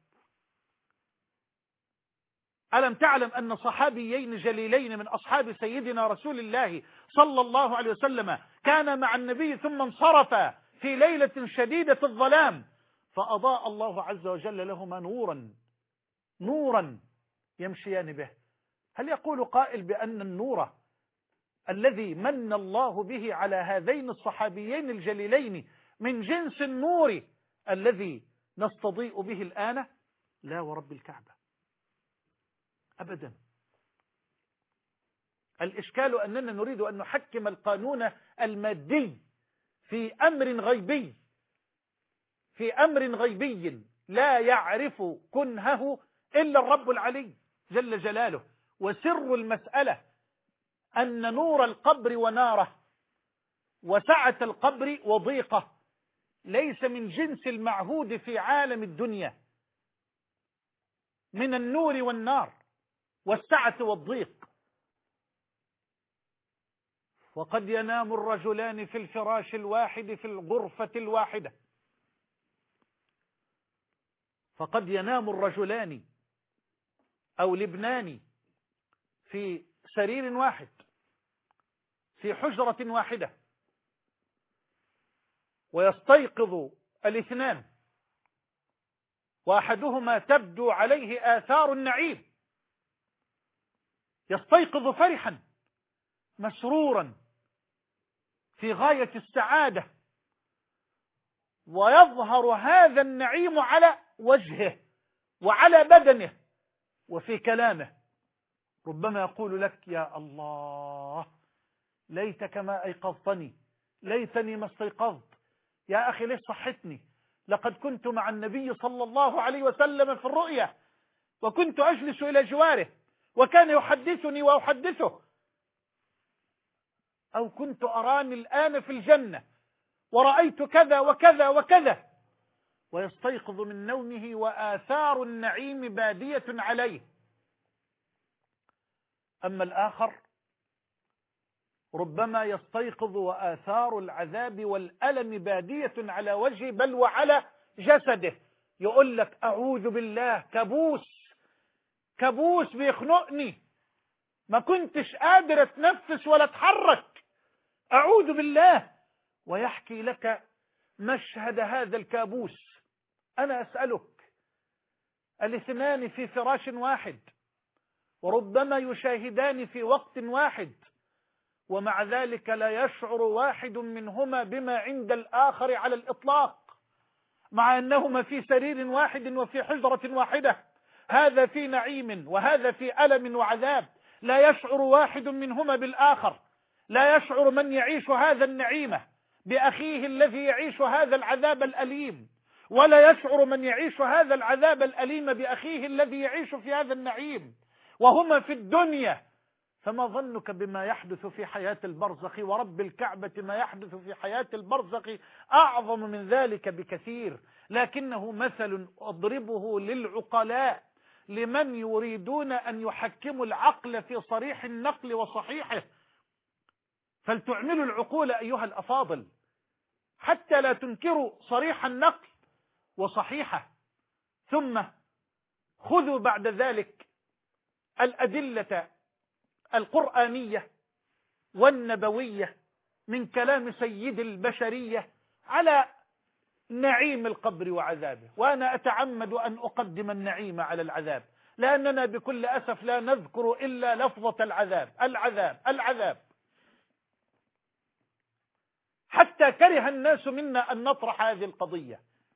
ألم تعلم أن صحابيين جليلين من أصحاب سيدنا رسول الله صلى الله عليه وسلم كان مع النبي ثم انصرفا في ليلة شديدة الظلام فأضاء الله عز وجل لهما نورا يمشيان به؟ هل يقول قائل بأن النور الذي من الله به على هذين الصحابيين الجليلين من جنس النور الذي نستضيء به الآن؟ لا ورب الكعبة أبدا. الإشكال أننا نريد أن نحكم القانون المادي في أمر غيبي لا يعرف كنهه إلا الرب العلي جل جلاله. وسر المسألة أن نور القبر وناره وسعة القبر وضيقه ليس من جنس المعهود في عالم الدنيا من النور والنار والسعة والضيق. وقد ينام الرجلان في الفراش الواحد في الغرفة الواحدة، فقد ينام الرجلان أو الابنان في سرير واحد في حجرة واحدة، ويستيقظ الاثنان وأحدهما تبدو عليه آثار النعيم، يستيقظ فرحا مسرورا في غاية السعادة، ويظهر هذا النعيم على وجهه وعلى بدنه وفي كلامه. ربما يقول لك: يا الله، ليتك ما أيقظتني، ليتني ما استيقظت، يا أخي ليش صحتني؟ لقد كنت مع النبي صلى الله عليه وسلم في الرؤيا، وكنت أجلس إلى جواره وكان يحدثني وأحدثه، أو كنت أراني الآن في الجنة ورأيت كذا وكذا وكذا، ويستيقظ من نومه وآثار النعيم بادية عليه. أما الآخر ربما يستيقظ وآثار العذاب والألم بادية على وجهه بل وعلى جسده، يقول لك: أعوذ بالله، كابوس بيخنقني، ما كنتش قادر أتنفس ولا أتحرك، أعوذ بالله. ويحكي لك مشهد هذا الكابوس. أنا أسألك، الاثنان في فراش واحد وربما يشاهدان في وقت واحد، ومع ذلك لا يشعر واحد منهما بما عند الآخر على الإطلاق، مع أنهما في سرير واحد وفي حجرة واحدة، هذا في نعيم وهذا في ألم وعذاب، لا يشعر واحد منهما بالآخر، لا يشعر من يعيش هذا النعيم بأخيه الذي يعيش هذا العذاب الأليم، ولا يشعر من يعيش هذا العذاب الأليم بأخيه الذي يعيش في هذا النعيم، وهما في الدنيا. فما ظنك بما يحدث في حياة البرزخ؟ ورب الكعبة ما يحدث في حياة البرزخ أعظم من ذلك بكثير، لكنه مثل أضربه للعقلاء، لمن يريدون أن يحكموا العقل في صريح النقل وصحيحه. فلتعملوا العقول أيها الأفاضل حتى لا تنكروا صريح النقل وصحيحه، ثم خذوا بعد ذلك الأدلة القرآنية والنبوية من كلام سيد البشرية على نعيم القبر وعذابه. وأنا أتعمد أن أقدم النعيم على العذاب، لأننا بكل أسف لا نذكر إلا لفظة العذاب العذاب العذاب، حتى كره الناس منا أن نطرح هذه القضية،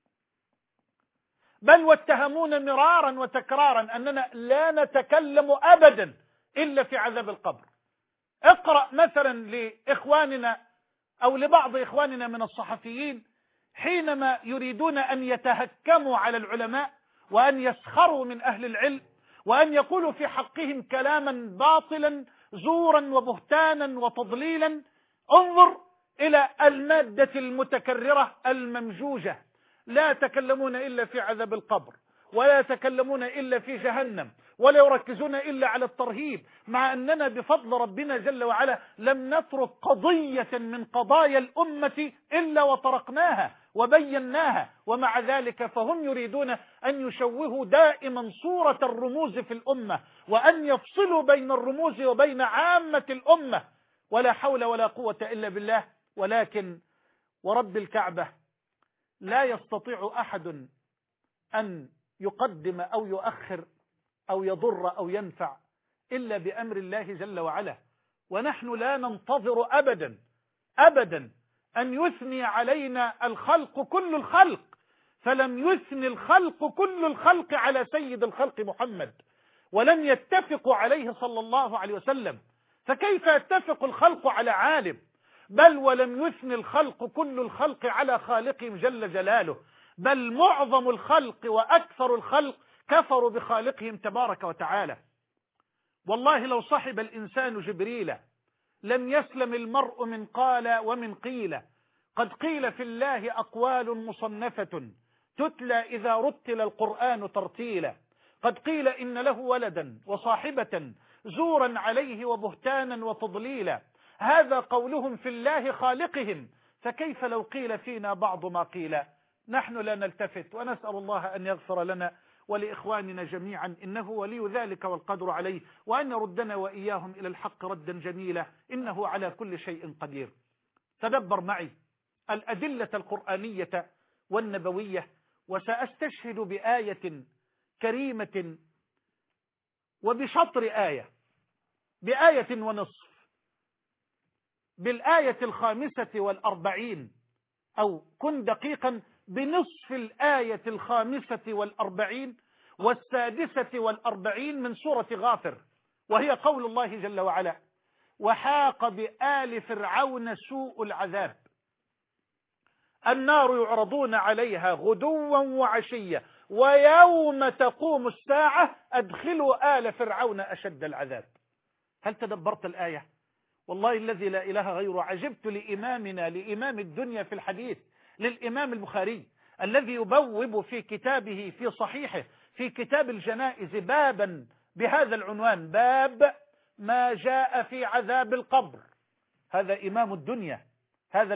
بل واتهمون مرارا وتكرارا أننا لا نتكلم أبدا إلا في عذاب القبر. اقرأ مثلا لإخواننا أو لبعض إخواننا من الصحفيين حينما يريدون أن يتهكموا على العلماء وأن يسخروا من أهل العلم وأن يقولوا في حقهم كلاما باطلا زورا وبهتانا وتضليلا، انظر إلى المادة المتكررة الممجوجة، لا يتكلمون إلا في عذاب القبر، ولا يتكلمون إلا في جهنم، ولا يركزون إلا على الترهيب، مع أننا بفضل ربنا جل وعلا لم نترك قضية من قضايا الأمة إلا وطرقناها وبيناها، ومع ذلك فهم يريدون أن يشوهوا دائما صورة الرموز في الأمة، وأن يفصلوا بين الرموز وبين عامة الأمة، ولا حول ولا قوة إلا بالله. ولكن ورب الكعبة لا يستطيع أحد أن يقدم أو يؤخر أو يضر أو ينفع إلا بأمر الله جل وعلا، ونحن لا ننتظر أبدا أبدا أن يثني علينا الخلق كل الخلق، فلم يثني الخلق كل الخلق على سيد الخلق محمد، ولم يتفقوا عليه صلى الله عليه وسلم، فكيف يتفق الخلق على عالم؟ بل ولم يثني الخلق كل الخلق على خالقهم جل جلاله، بل معظم الخلق وأكثر الخلق كفروا بخالقهم تبارك وتعالى. والله لو صحب الإنسان جبريل لم يسلم المرء من قال ومن قيل، قد قيل في الله أقوال مصنفة تتلى إذا رتل القرآن ترتيلا، قد قيل إن له ولدا وصاحبة زورا عليه وبهتانا وتضليلا، هذا قولهم في الله خالقهم، فكيف لو قيل فينا بعض ما قيل؟ نحن لا نلتفت، ونسأل الله أن يغفر لنا ولإخواننا جميعا إنه ولي ذلك والقدر عليه، وأن يردنا وإياهم إلى الحق ردا جميلا إنه على كل شيء قدير. تدبر معي الأدلة القرآنية والنبوية، وسأستشهد بآية كريمة وبشطر آية، بآية ونصف، بالآية 45 أو كن دقيقا بنصف الآية 45 و46 من سورة غافر، وهي قول الله جل وعلا: وحاق بآل فرعون سوء العذاب النار يعرضون عليها غدوا وعشيا ويوم تقوم الساعة أدخلوا آل فرعون أشد العذاب. هل تدبرت الآية؟ والله الذي لا إله غيره عجبت لإمامنا، لإمام الدنيا في الحديث، للإمام البخاري الذي يبوب في كتابه في صحيحه في كتاب الجنائز بابا بهذا العنوان: باب ما جاء في عذاب القبر. هذا إمام الدنيا، هذا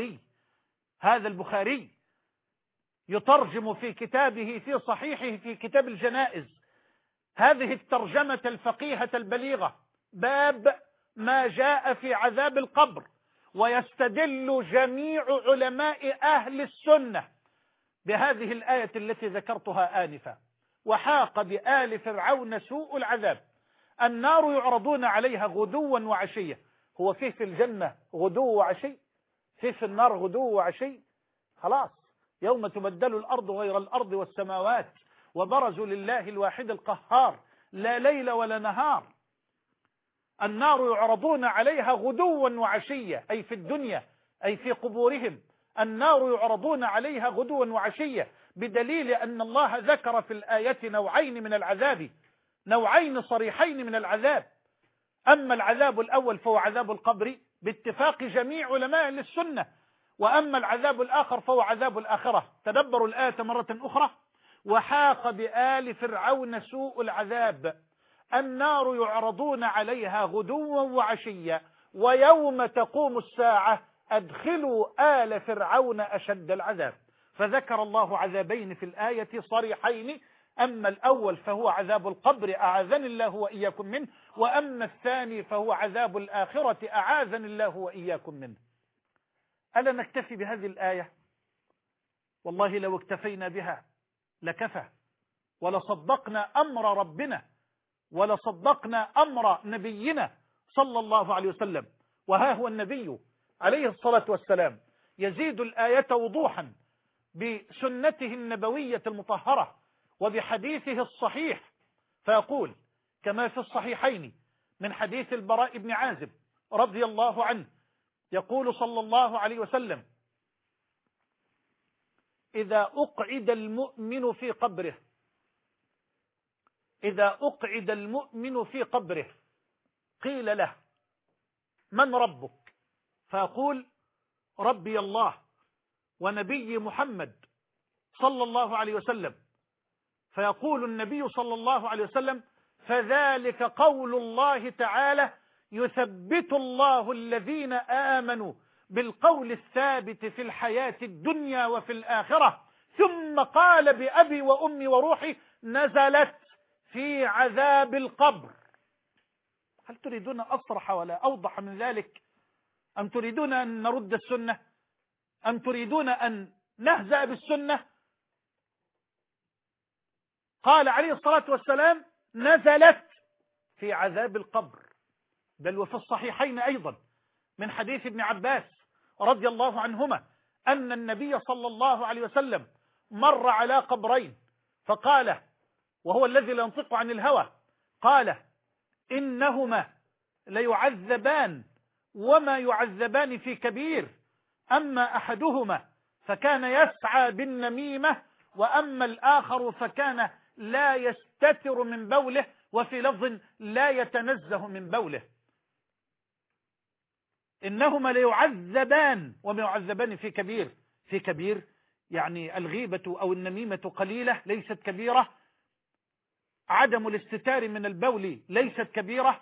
البخاري يترجم في كتابه في صحيحه في كتاب الجنائز هذه الترجمة الفقيهة البليغة: باب ما جاء في عذاب القبر. ويستدل جميع علماء أهل السنة بهذه الآية التي ذكرتها آنفا: وحاق بآل فرعون سوء العذاب النار يعرضون عليها غدوا وعشيا. هو فيه في الجنة غدو وعشي؟ فيه في النار غدو وعشي؟ خلاص، يوم تبدل الأرض غير الأرض والسماوات وبرزوا لله الواحد القهار لا ليل ولا نهار. النار يعرضون عليها غدوا وعشيا، أي في الدنيا، أي في قبورهم. النار يعرضون عليها غدوا وعشيا، بدليل أن الله ذكر في الآية نوعين من العذاب، نوعين صريحين من العذاب. أما العذاب الأول فهو عذاب القبر باتفاق جميع علماء السنة، وأما العذاب الآخر فهو عذاب الآخرة. تدبروا الآية مرة أخرى: وحاق بآل فرعون سوء العذاب النار يعرضون عليها غدوا وعشيا ويوم تقوم الساعة أدخلوا آل فرعون أشد العذاب. فذكر الله عذابين في الآية صريحين: أما الأول فهو عذاب القبر أعاذني الله وإياكم منه، وأما الثاني فهو عذاب الآخرة أعاذني الله وإياكم منه. ألا نكتفي بهذه الآية؟ والله لو اكتفينا بها لكفى، ولصدقنا أمر ربنا ولصدقنا أمر نبينا صلى الله عليه وسلم. وها هو النبي عليه الصلاة والسلام يزيد الآية وضوحا بسنته النبوية المطهرة وبحديثه الصحيح، فيقول كما في الصحيحين من حديث البراء بن عازب رضي الله عنه، يقول صلى الله عليه وسلم: إذا أقعد المؤمن في قبره، إذا أقعد المؤمن في قبره قيل له: من ربك؟ فيقول: ربي الله ونبي محمد صلى الله عليه وسلم. فيقول النبي صلى الله عليه وسلم: فذلك قول الله تعالى: يثبت الله الذين آمنوا بالقول الثابت في الحياة الدنيا وفي الآخرة. ثم قال بأبي وأمي وروحي: نزلت في عذاب القبر. هل تريدون أصرح ولا أوضح من ذلك؟ أم تريدون أن نرد السنة؟ أم تريدون أن نهزأ بالسنة؟ قال عليه الصلاة والسلام: نزلت في عذاب القبر. بل وفي الصحيحين أيضا من حديث ابن عباس رضي الله عنهما أن النبي صلى الله عليه وسلم مر على قبرين فقال، وهو الذي لا ينطق عن الهوى، قال: إنهما ليعذبان وما يعذبان في كبير، أما أحدهما فكان يسعى بالنميمة، وأما الآخر فكان لا يستتر من بوله، وفي لفظ لا يتنزه من بوله. إنهما ليعذبان وما يعذبان في كبير. في كبير يعني الغيبة أو النميمة قليلة ليست كبيرة، عدم الاستتار من البول ليست كبيرة.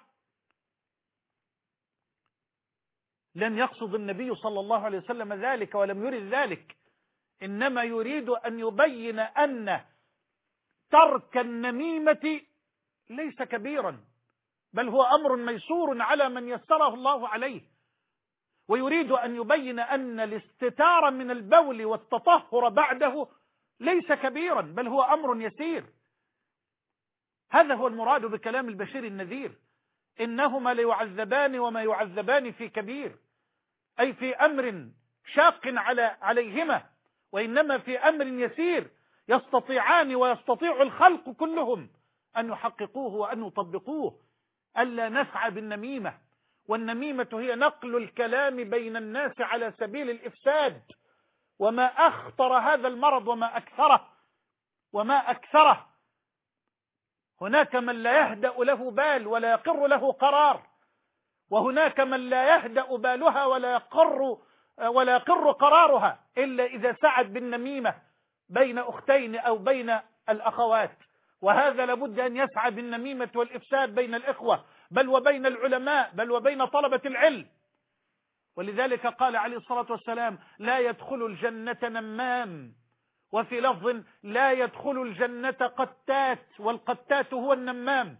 لم يقصد النبي صلى الله عليه وسلم ذلك ولم يرد ذلك، إنما يريد أن يبين أن ترك النميمة ليس كبيرا، بل هو أمر ميسور على من يسره الله عليه، ويريد أن يبين أن الاستتار من البول والتطهر بعده ليس كبيرا، بل هو أمر يسير. هذا هو المراد بكلام البشير النذير: إنهما ليعذبان وما يعذبان في كبير، أي في أمر شاق عليهما، وإنما في أمر يسير يستطيعان ويستطيع الخلق كلهم أن يحققوه وأن يطبقوه. ألا نسعى بالنميمة، والنميمة هي نقل الكلام بين الناس على سبيل الإفساد، وما أخطر هذا المرض وما أكثره. هناك من لا يهدأ له بال ولا يقر له قرار، وهناك من لا يهدأ بالها ولا يقر قرارها إلا إذا سعد بالنميمة بين أختين أو بين الأخوات، وهذا لابد أن يسعى بالنميمة والإفساد بين الإخوة، بل وبين العلماء، بل وبين طلبة العلم. ولذلك قال عليه الصلاة والسلام: لا يدخل الجنة نمام، وفي لفظ: لا يدخل الجنة قتات، والقتات هو النمام.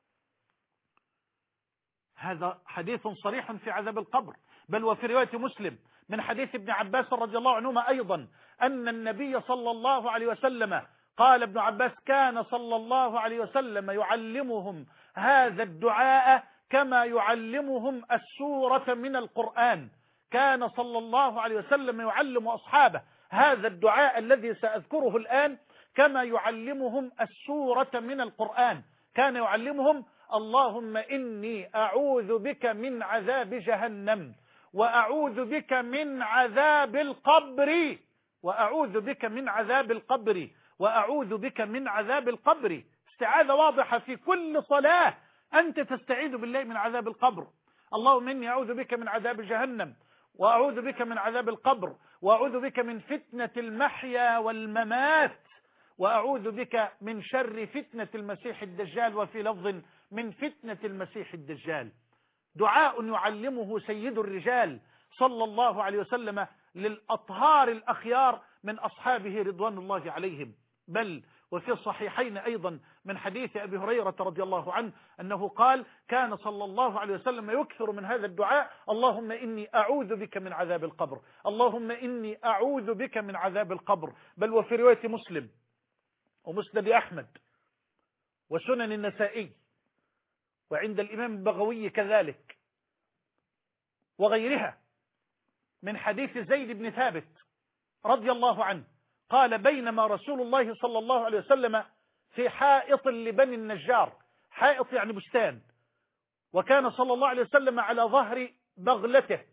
هذا حديث صريح في عذاب القبر. بل وفي رواية مسلم من حديث ابن عباس رضي الله عنهما أيضا أن النبي صلى الله عليه وسلم قال: ابن عباس: كان صلى الله عليه وسلم يعلمهم هذا الدعاء كما يعلمهم السورة من القرآن. كان صلى الله عليه وسلم يعلم أصحابه هذا الدعاء الذي سأذكره الآن كما يعلمهم السورة من القرآن. كان يعلمهم: اللهم إني أعوذ بك من عذاب جهنم، وأعوذ بك من عذاب القبر، وأعوذ بك من عذاب القبر، وأعوذ بك من عذاب القبر. استعاذة واضحة في كل صلاة، أنت تستعيذ بالله من عذاب القبر. اللهم إني أعوذ بك من عذاب جهنم، وأعوذ بك من عذاب القبر، وأعوذ بك من فتنة المحيا والممات، وأعوذ بك من شر فتنة المسيح الدجال، وفي لفظ: من فتنة المسيح الدجال. دعاء يعلمه سيد الرجال صلى الله عليه وسلم للأطهار الأخيار من أصحابه رضوان الله عليهم. بل وفي الصحيحين أيضا من حديث أبي هريرة رضي الله عنه أنه قال: كان صلى الله عليه وسلم يكثر من هذا الدعاء: اللهم إني أعوذ بك من عذاب القبر، اللهم إني أعوذ بك من عذاب القبر. بل وفي رواية مسلم ومسند أحمد وسنن النسائي وعند الإمام البغوي كذلك وغيرها من حديث زيد بن ثابت رضي الله عنه قال: بينما رسول الله صلى الله عليه وسلم في حائط لبني النجار، حائط يعني بستان، وكان صلى الله عليه وسلم على ظهر بغلته،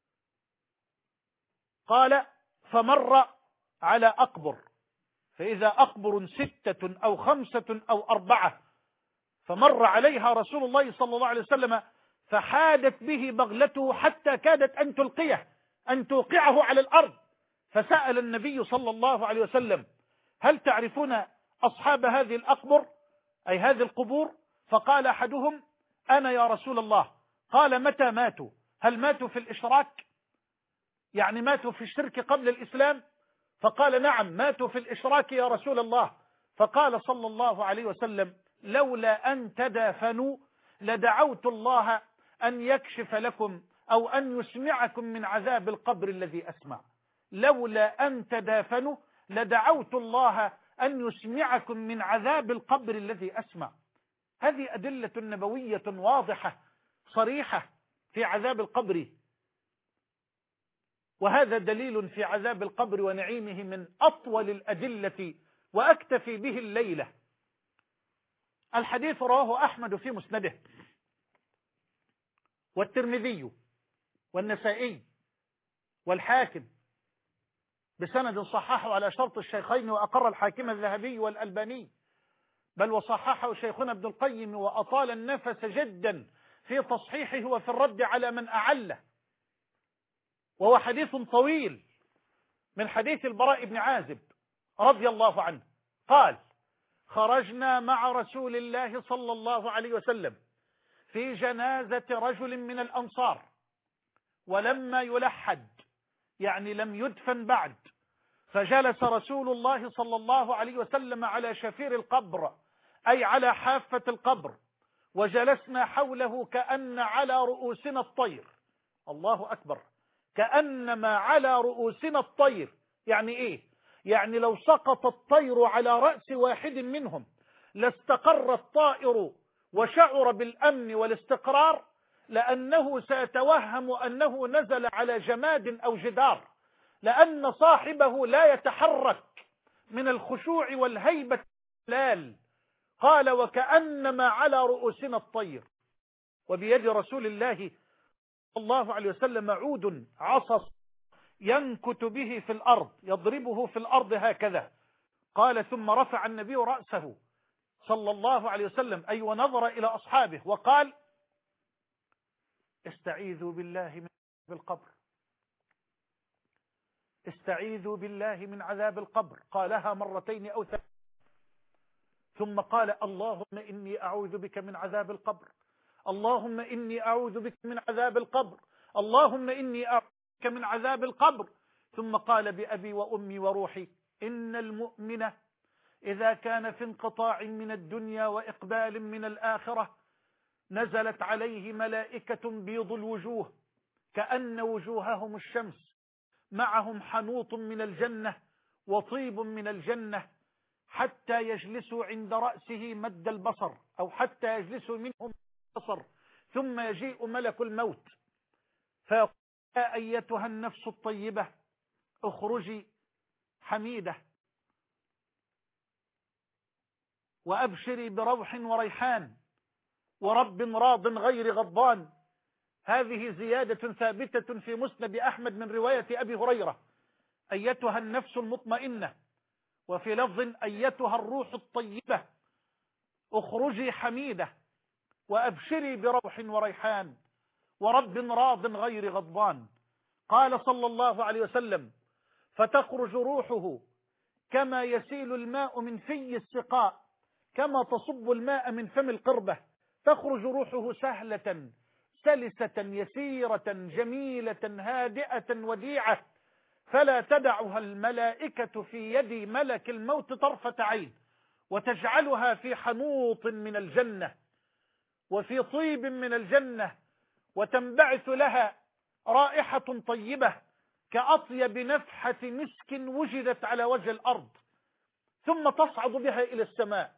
قال: فمر على أقبر، فإذا أقبر 6 أو 5 أو 4، فمر عليها رسول الله صلى الله عليه وسلم فحادت به بغلته حتى كادت أن توقعه على الأرض. فسأل النبي صلى الله عليه وسلم: هل تعرفون أصحاب هذه الأقبر، أي هذه القبور؟ فقال أحدهم: أنا يا رسول الله. قال: متى ماتوا؟ هل ماتوا في الإشراك، يعني ماتوا في الشرك قبل الإسلام؟ فقال: نعم، ماتوا في الإشراك يا رسول الله. فقال صلى الله عليه وسلم: لولا أن تدافنوا لدعوت الله أن يكشف لكم أو أن يسمعكم من عذاب القبر الذي أسمع. لولا أن تدافنوا لدعوت الله أن يسمعكم من عذاب القبر الذي أسمع. هذه أدلة نبوية واضحة صريحة في عذاب القبر، وهذا دليل في عذاب القبر ونعيمه من أطول الأدلة، وأكتفي به الليلة. الحديث رواه أحمد في مسنده، والترمذي والنسائي والحاكم بسند صححه على شرط الشيخين، وأقر الحاكم الذهبي والألباني، بل وصححه شيخنا ابن القيم، وأطال النفس جدا في تصحيحه وفي الرد على من أعله. وهو حديث طويل من حديث البراء بن عازب رضي الله عنه قال: خرجنا مع رسول الله صلى الله عليه وسلم في جنازة رجل من الأنصار، ولما يلحد، يعني لم يدفن بعد، فجلس رسول الله صلى الله عليه وسلم على شفير القبر، أي على حافة القبر، وجلسنا حوله كأن على رؤوسنا الطير. الله أكبر، كأنما على رؤوسنا الطير. يعني إيه؟ يعني لو سقط الطير على رأس واحد منهم لاستقر الطائر وشعر بالأمن والاستقرار، لأنه سيتوهم أنه نزل على جماد أو جدار، لأن صاحبه لا يتحرك من الخشوع والهيبة والإجلال. قال: وكأنما على رؤوسنا الطير. وبيد رسول الله صلى الله عليه وسلم عود عصص ينكت به في الأرض، يضربه في الأرض هكذا. قال: ثم رفع النبي رأسه صلى الله عليه وسلم، أي ونظر إلى أصحابه وقال: استعيذوا بالله من عذاب القبر، استعيذوا بالله من عذاب القبر. قالها مرتين أو ثلاث، ثم قال: اللهم إني أعوذ بك من عذاب القبر، اللهم إني أعوذ بك من عذاب القبر، اللهم إني أعوذ بك من عذاب القبر. ثم قال: بأبي وأمي وروحي إن المؤمن إذا كان في انقطاع من الدنيا وإقبال من الآخرة نزلت عليه ملائكة بيض الوجوه كأن وجوههم الشمس، معهم حنوط من الجنة وطيب من الجنة، حتى يجلسوا عند رأسه مد البصر، أو حتى يجلسوا منهم البصر، ثم يجيء ملك الموت فيقول: يا أيتها النفس الطيبة اخرجي حميدة وأبشري بروح وريحان ورب راض غير غضبان. هذه زيادة ثابتة في مسند أحمد من رواية أبي هريرة: أيتها النفس المطمئنة، وفي لفظ: أيتها الروح الطيبة اخرجي حميدة وأبشري بروح وريحان ورب راض غير غضبان. قال صلى الله عليه وسلم: فتخرج روحه كما يسيل الماء من في السقاء، كما تصب الماء من فم القربة، تخرج روحه سهلة سلسة يسيرة جميلة هادئة وديعة، فلا تدعها الملائكة في يد ملك الموت طرفة عين، وتجعلها في حنوط من الجنة وفي طيب من الجنة، وتنبعث لها رائحة طيبة كأطيب نفحة مسك وجدت على وجه الأرض، ثم تصعد بها إلى السماء.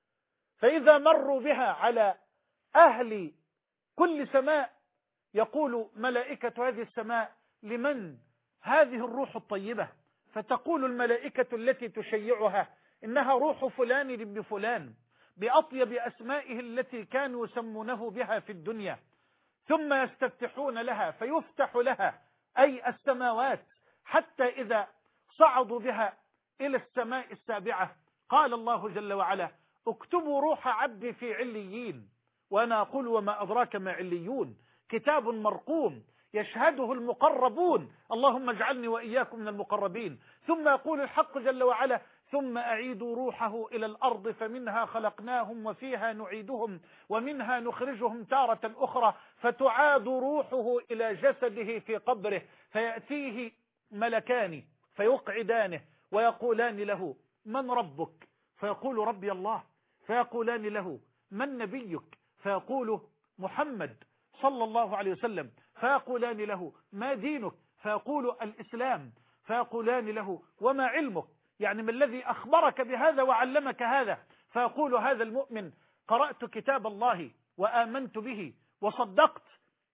فإذا مروا بها على أهل كل سماء يقول ملائكة هذه السماء: لمن هذه الروح الطيبة؟ فتقول الملائكة التي تشيعها: إنها روح فلان ابن فلان، بأطيب أسمائه التي كانوا يسمونه بها في الدنيا. ثم يستفتحون لها فيفتح لها، أي السماوات، حتى إذا صعدوا بها إلى السماء السابعة قال الله جل وعلا: اكتبوا روح عبدي في عليين. وأنا أقول: وما أدراك ما عليون؟ كتاب مرقوم يشهده المقربون، اللهم اجعلني وإياكم من المقربين. ثم يقول الحق جل وعلا: ثم أعيدوا روحه إلى الأرض فمنها خلقناهم وفيها نعيدهم ومنها نخرجهم تارة أخرى، فتعاد روحه إلى جسده في قبره، فيأتيه ملكان فيقعدانه ويقولان له: من ربك؟ فيقول: ربي الله. فيقولان له: من نبيك؟ فيقول: محمد صلى الله عليه وسلم. فيقولان له: ما دينك؟ فيقول: الإسلام. فيقولان له: وما علمك؟ يعني ما الذي أخبرك بهذا وعلمك هذا؟ فيقول هذا المؤمن: قرأت كتاب الله وآمنت به وصدقت.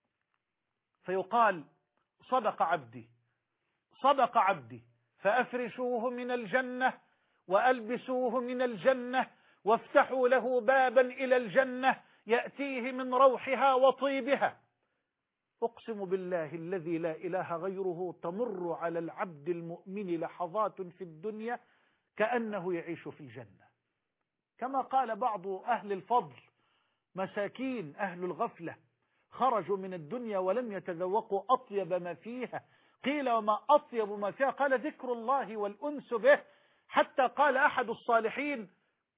فيقال: صدق عبدي، صدق عبدي، فأفرشوه من الجنة وألبسوه من الجنة وافتحوا له بابا إلى الجنة يأتيه من روحها وطيبها. أقسم بالله الذي لا إله غيره تمر على العبد المؤمن لحظات في الدنيا كأنه يعيش في الجنة، كما قال بعض أهل الفضل: مساكين أهل الغفلة خرجوا من الدنيا ولم يتذوقوا أطيب ما فيها. قيل: وما أطيب ما فيها؟ قال: ذكر الله والأنس به. حتى قال أحد الصالحين: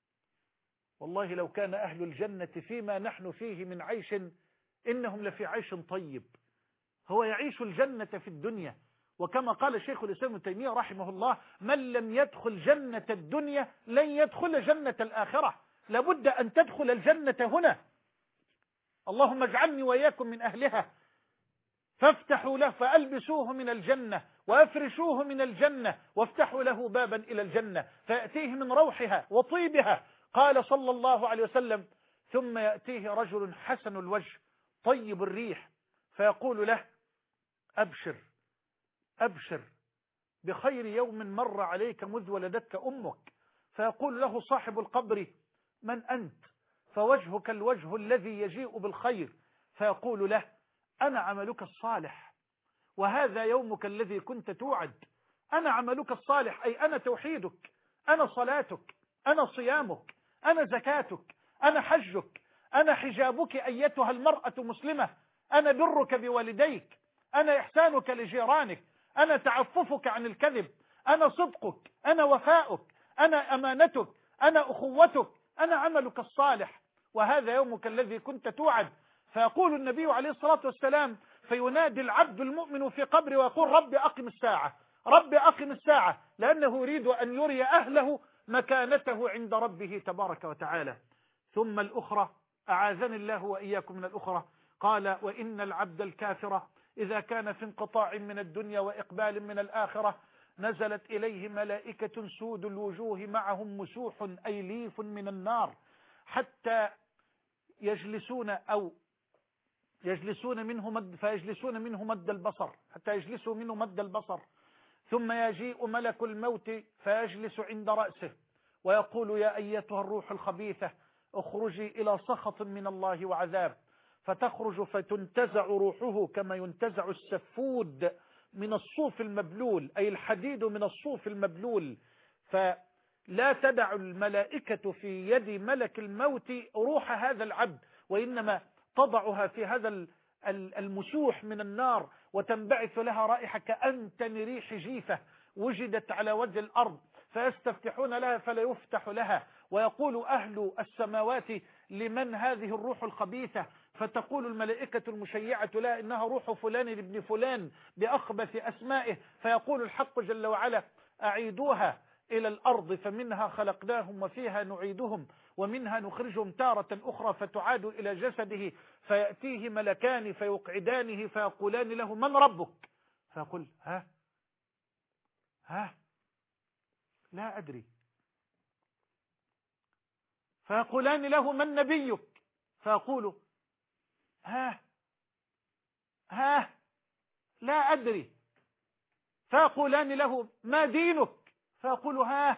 والله لو كان أهل الجنة فيما نحن فيه من عيش إنهم لفي عيش طيب. هو يعيش الجنة في الدنيا وكما قال شيخ الإسلام ابن تيمية رحمه الله: من لم يدخل جنة الدنيا لن يدخل جنة الآخرة. لابد أن تدخل الجنة هنا. اللهم اجعلني وإياكم من أهلها. فافتحوا له، فألبسوه من الجنة وأفرشوه من الجنة وافتحوا له بابا إلى الجنة فيأتيه من روحها وطيبها. قال صلى الله عليه وسلم: ثم يأتيه رجل حسن الوجه طيب الريح فيقول له: أبشر أبشر بخير يوم مر عليك مذ ولدتك أمك. فيقول له صاحب القبر: من أنت؟ فوجهك الوجه الذي يجيء بالخير. فيقول له: أنا عملك الصالح، وهذا يومك الذي كنت توعد. أنا عملك الصالح، أي أنا توحيدك، أنا صلاتك، أنا صيامك، أنا زكاتك، أنا حجك، أنا حجابك أيتها المرأة مسلمة، أنا برك بوالديك، أنا إحسانك لجيرانك، أنا تعففك عن الكذب، أنا صدقك، أنا وفاؤك، أنا أمانتك، أنا أخوتك، أنا عملك الصالح، وهذا يومك الذي كنت توعد. فيقول النبي عليه الصلاة والسلام: فينادي العبد المؤمن في قبره ويقول: رب أقم الساعة، رب أقم الساعة، لأنه يريد أن يري أهله مكانته عند ربه تبارك وتعالى. ثم الأخرى، أعاذني الله وإياكم من الأخرى، قال: وإن العبد الكافر إذا كان في انقطاع من الدنيا وإقبال من الآخرة نزلت إليه ملائكة سود الوجوه معهم مسوح أي ليف من النار، حتى يجلسون منه مد البصر، حتى يجلسوا منه مد البصر. ثم يجيء ملك الموت فيجلس عند رأسه ويقول: يا أيتها الروح الخبيثة اخرجي إلى سخط من الله وعذاب. فتخرج فتنتزع روحه كما ينتزع السفود من الصوف المبلول، أي الحديد من الصوف المبلول. فلا تدع الملائكة في يد ملك الموت روح هذا العبد، وإنما تضعها في هذا المسوح من النار وتنبعث لها رائحة كأنتن ريح جيفة وجدت على وجه الأرض، فيستفتحون لها فلا يفتح لها، ويقول أهل السماوات: لمن هذه الروح الخبيثة؟ فتقول الملائكة المشيعة: لا، إنها روح فلان ابن فلان بأخبث أسمائه. فيقول الحق جل وعلا: أعيدوها إلى الأرض فمنها خلقناهم وفيها نعيدهم ومنها نخرجهم تارة أخرى فتعاد إلى جسده. فيأتيه ملكان فيقعدانه فيقولان له: من ربك؟ فيقول: ها لا أدري. فيقولان له: من نبيك؟ فيقول: لا أدري. فيقولان له: ما دينك؟ فيقول: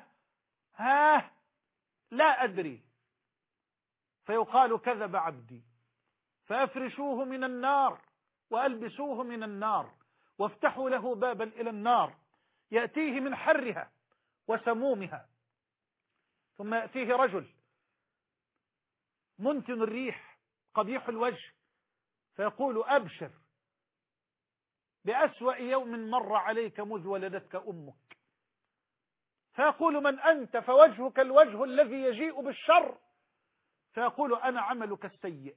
لا أدري. فيقال: كذب عبدي. فأفرشوه من النار وألبسوه من النار وافتحوا له بابا إلى النار يأتيه من حرها وسمومها. ثم يأتيه رجل منتن الريح قبيح الوجه فيقول: أبشر بأسوأ يوم مر عليك مذ ولدتك أمك. فيقول: من أنت؟ فوجهك الوجه الذي يجيء بالشر. فيقول: أنا عملك السيء،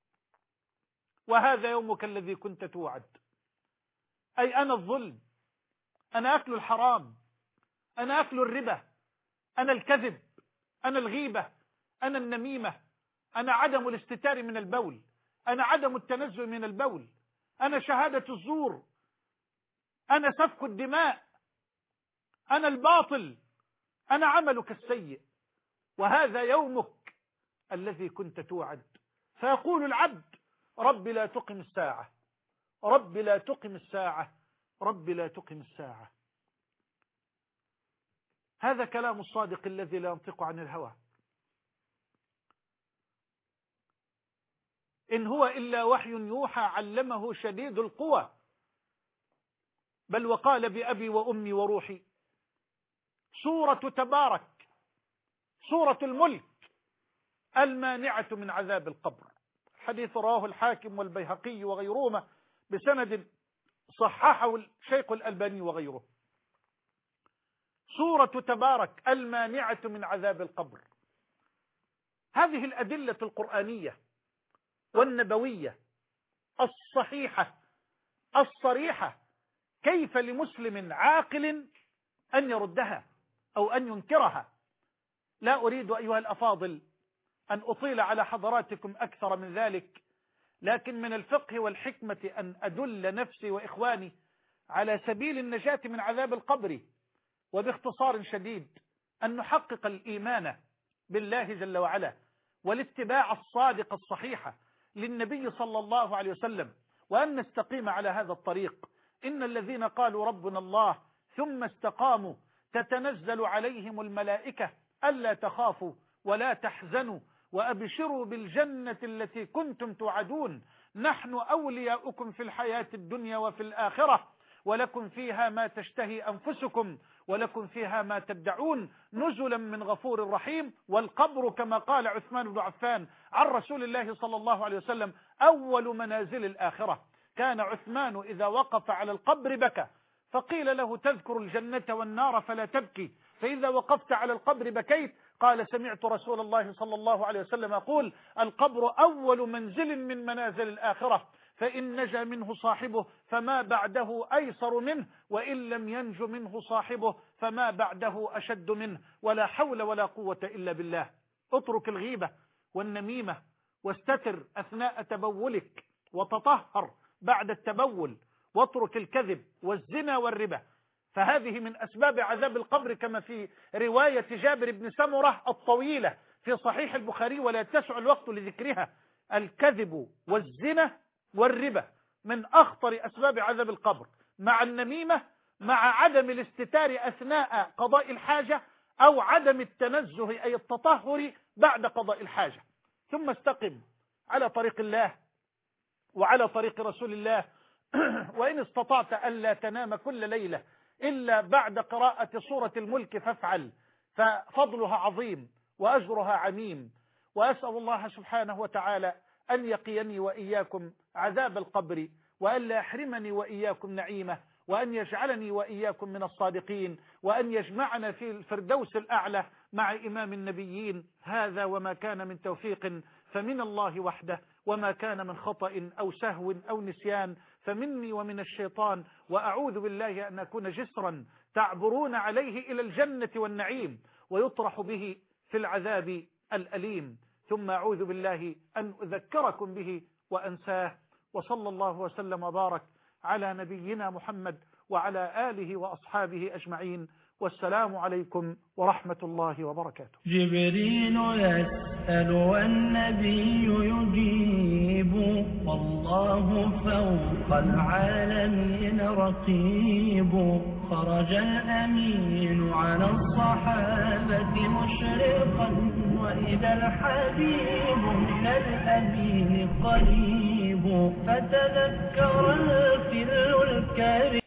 وهذا يومك الذي كنت توعد. أي أنا الظلم، أنا أكل الحرام، أنا أكل الربا، أنا الكذب، أنا الغيبة، أنا النميمة، أنا عدم الاستتار من البول، أنا عدم التنزه من البول، أنا شهادة الزور، أنا سفك الدماء، أنا الباطل، أنا عملك السيء، وهذا يومك الذي كنت توعد. فيقول العبد: رب لا تقم الساعة، رب لا تقم الساعة، رب لا تقم الساعة. هذا كلام الصادق الذي لا ينطق عن الهوى، إن هو إلا وحي يوحى علمه شديد القوى. بل وقال: بأبي وأمي وروحي. سورة تبارك، سورة الملك، المانعة من عذاب القبر. حديث رواه الحاكم والبيهقي وغيرهما بسند صححه الشيخ الألباني وغيره. سورة تبارك المانعة من عذاب القبر. هذه الأدلة القرآنية والنبوية الصحيحة الصريحة كيف لمسلم عاقل أن يردها أو أن ينكرها؟ لا أريد أيها الأفاضل أن أطيل على حضراتكم أكثر من ذلك، لكن من الفقه والحكمة أن أدل نفسي وإخواني على سبيل النجاة من عذاب القبر، وباختصار شديد أن نحقق الإيمان بالله جل وعلا والاتباع الصادق الصحيح للنبي صلى الله عليه وسلم، وأن نستقيم على هذا الطريق. إن الذين قالوا ربنا الله ثم استقاموا تتنزل عليهم الملائكة ألا تخافوا ولا تحزنوا وأبشروا بالجنة التي كنتم توعدون، نحن أولياؤكم في الحياة الدنيا وفي الآخرة، ولكم فيها ما تشتهي أنفسكم ولكم فيها ما تدعون، نزلا من غفور رحيم. والقبر كما قال عثمان بن عفان عن رسول الله صلى الله عليه وسلم أول منازل الآخرة. كان عثمان إذا وقف على القبر بكى، فقيل له تذكر الجنة والنار فلا تبكي، فإذا وقفت على القبر بكيت؟ قال سمعت رسول الله صلى الله عليه وسلم يقول القبر أول منزل من منازل الآخرة، فإن نجا منه صاحبه فما بعده أيسر منه، وإن لم ينج منه صاحبه فما بعده أشد منه، ولا حول ولا قوة إلا بالله. اترك الغيبة والنميمة واستتر أثناء تبولك وتطهر بعد التبول، واترك الكذب والزنا والربا، فهذه من أسباب عذاب القبر كما في رواية جابر بن سمرة الطويلة في صحيح البخاري ولا يتسع الوقت لذكرها. الكذب والزنا والربا من أخطر أسباب عذاب القبر، مع النميمة، مع عدم الاستتار أثناء قضاء الحاجة، أو عدم التنزه أي التطهر بعد قضاء الحاجة. ثم استقم على طريق الله وعلى طريق رسول الله، وإن استطعت ألا تنام كل ليلة إلا بعد قراءة سورة الملك فافعل، ففضلها عظيم وأجرها عميم. وأسأل الله سبحانه وتعالى أن يقيني وإياكم عذاب القبر، وأن لا يحرمني وإياكم نعيمه، وأن يجعلني وإياكم من الصادقين، وأن يجمعنا في الفردوس الأعلى مع إمام النبيين. هذا وما كان من توفيق فمن الله وحده، وما كان من خطأ أو سهو أو نسيان فمني ومن الشيطان، وأعوذ بالله أن أكون جسرا تعبرون عليه إلى الجنة والنعيم ويطرح به في العذاب الأليم. ثم أعوذ بالله أن أذكركم به وأنساه. وصلى الله وسلم وبارك على نبينا محمد وعلى آله وأصحابه أجمعين، والسلام عليكم ورحمة الله وبركاته. جبريل يسأل والنبي يجيب، والله فوق العالمين رقيب. خرج الأمين على الصحابة مشرقا، وإذا الحبيب من الأمين قريب، فتذكر الفل الكريم.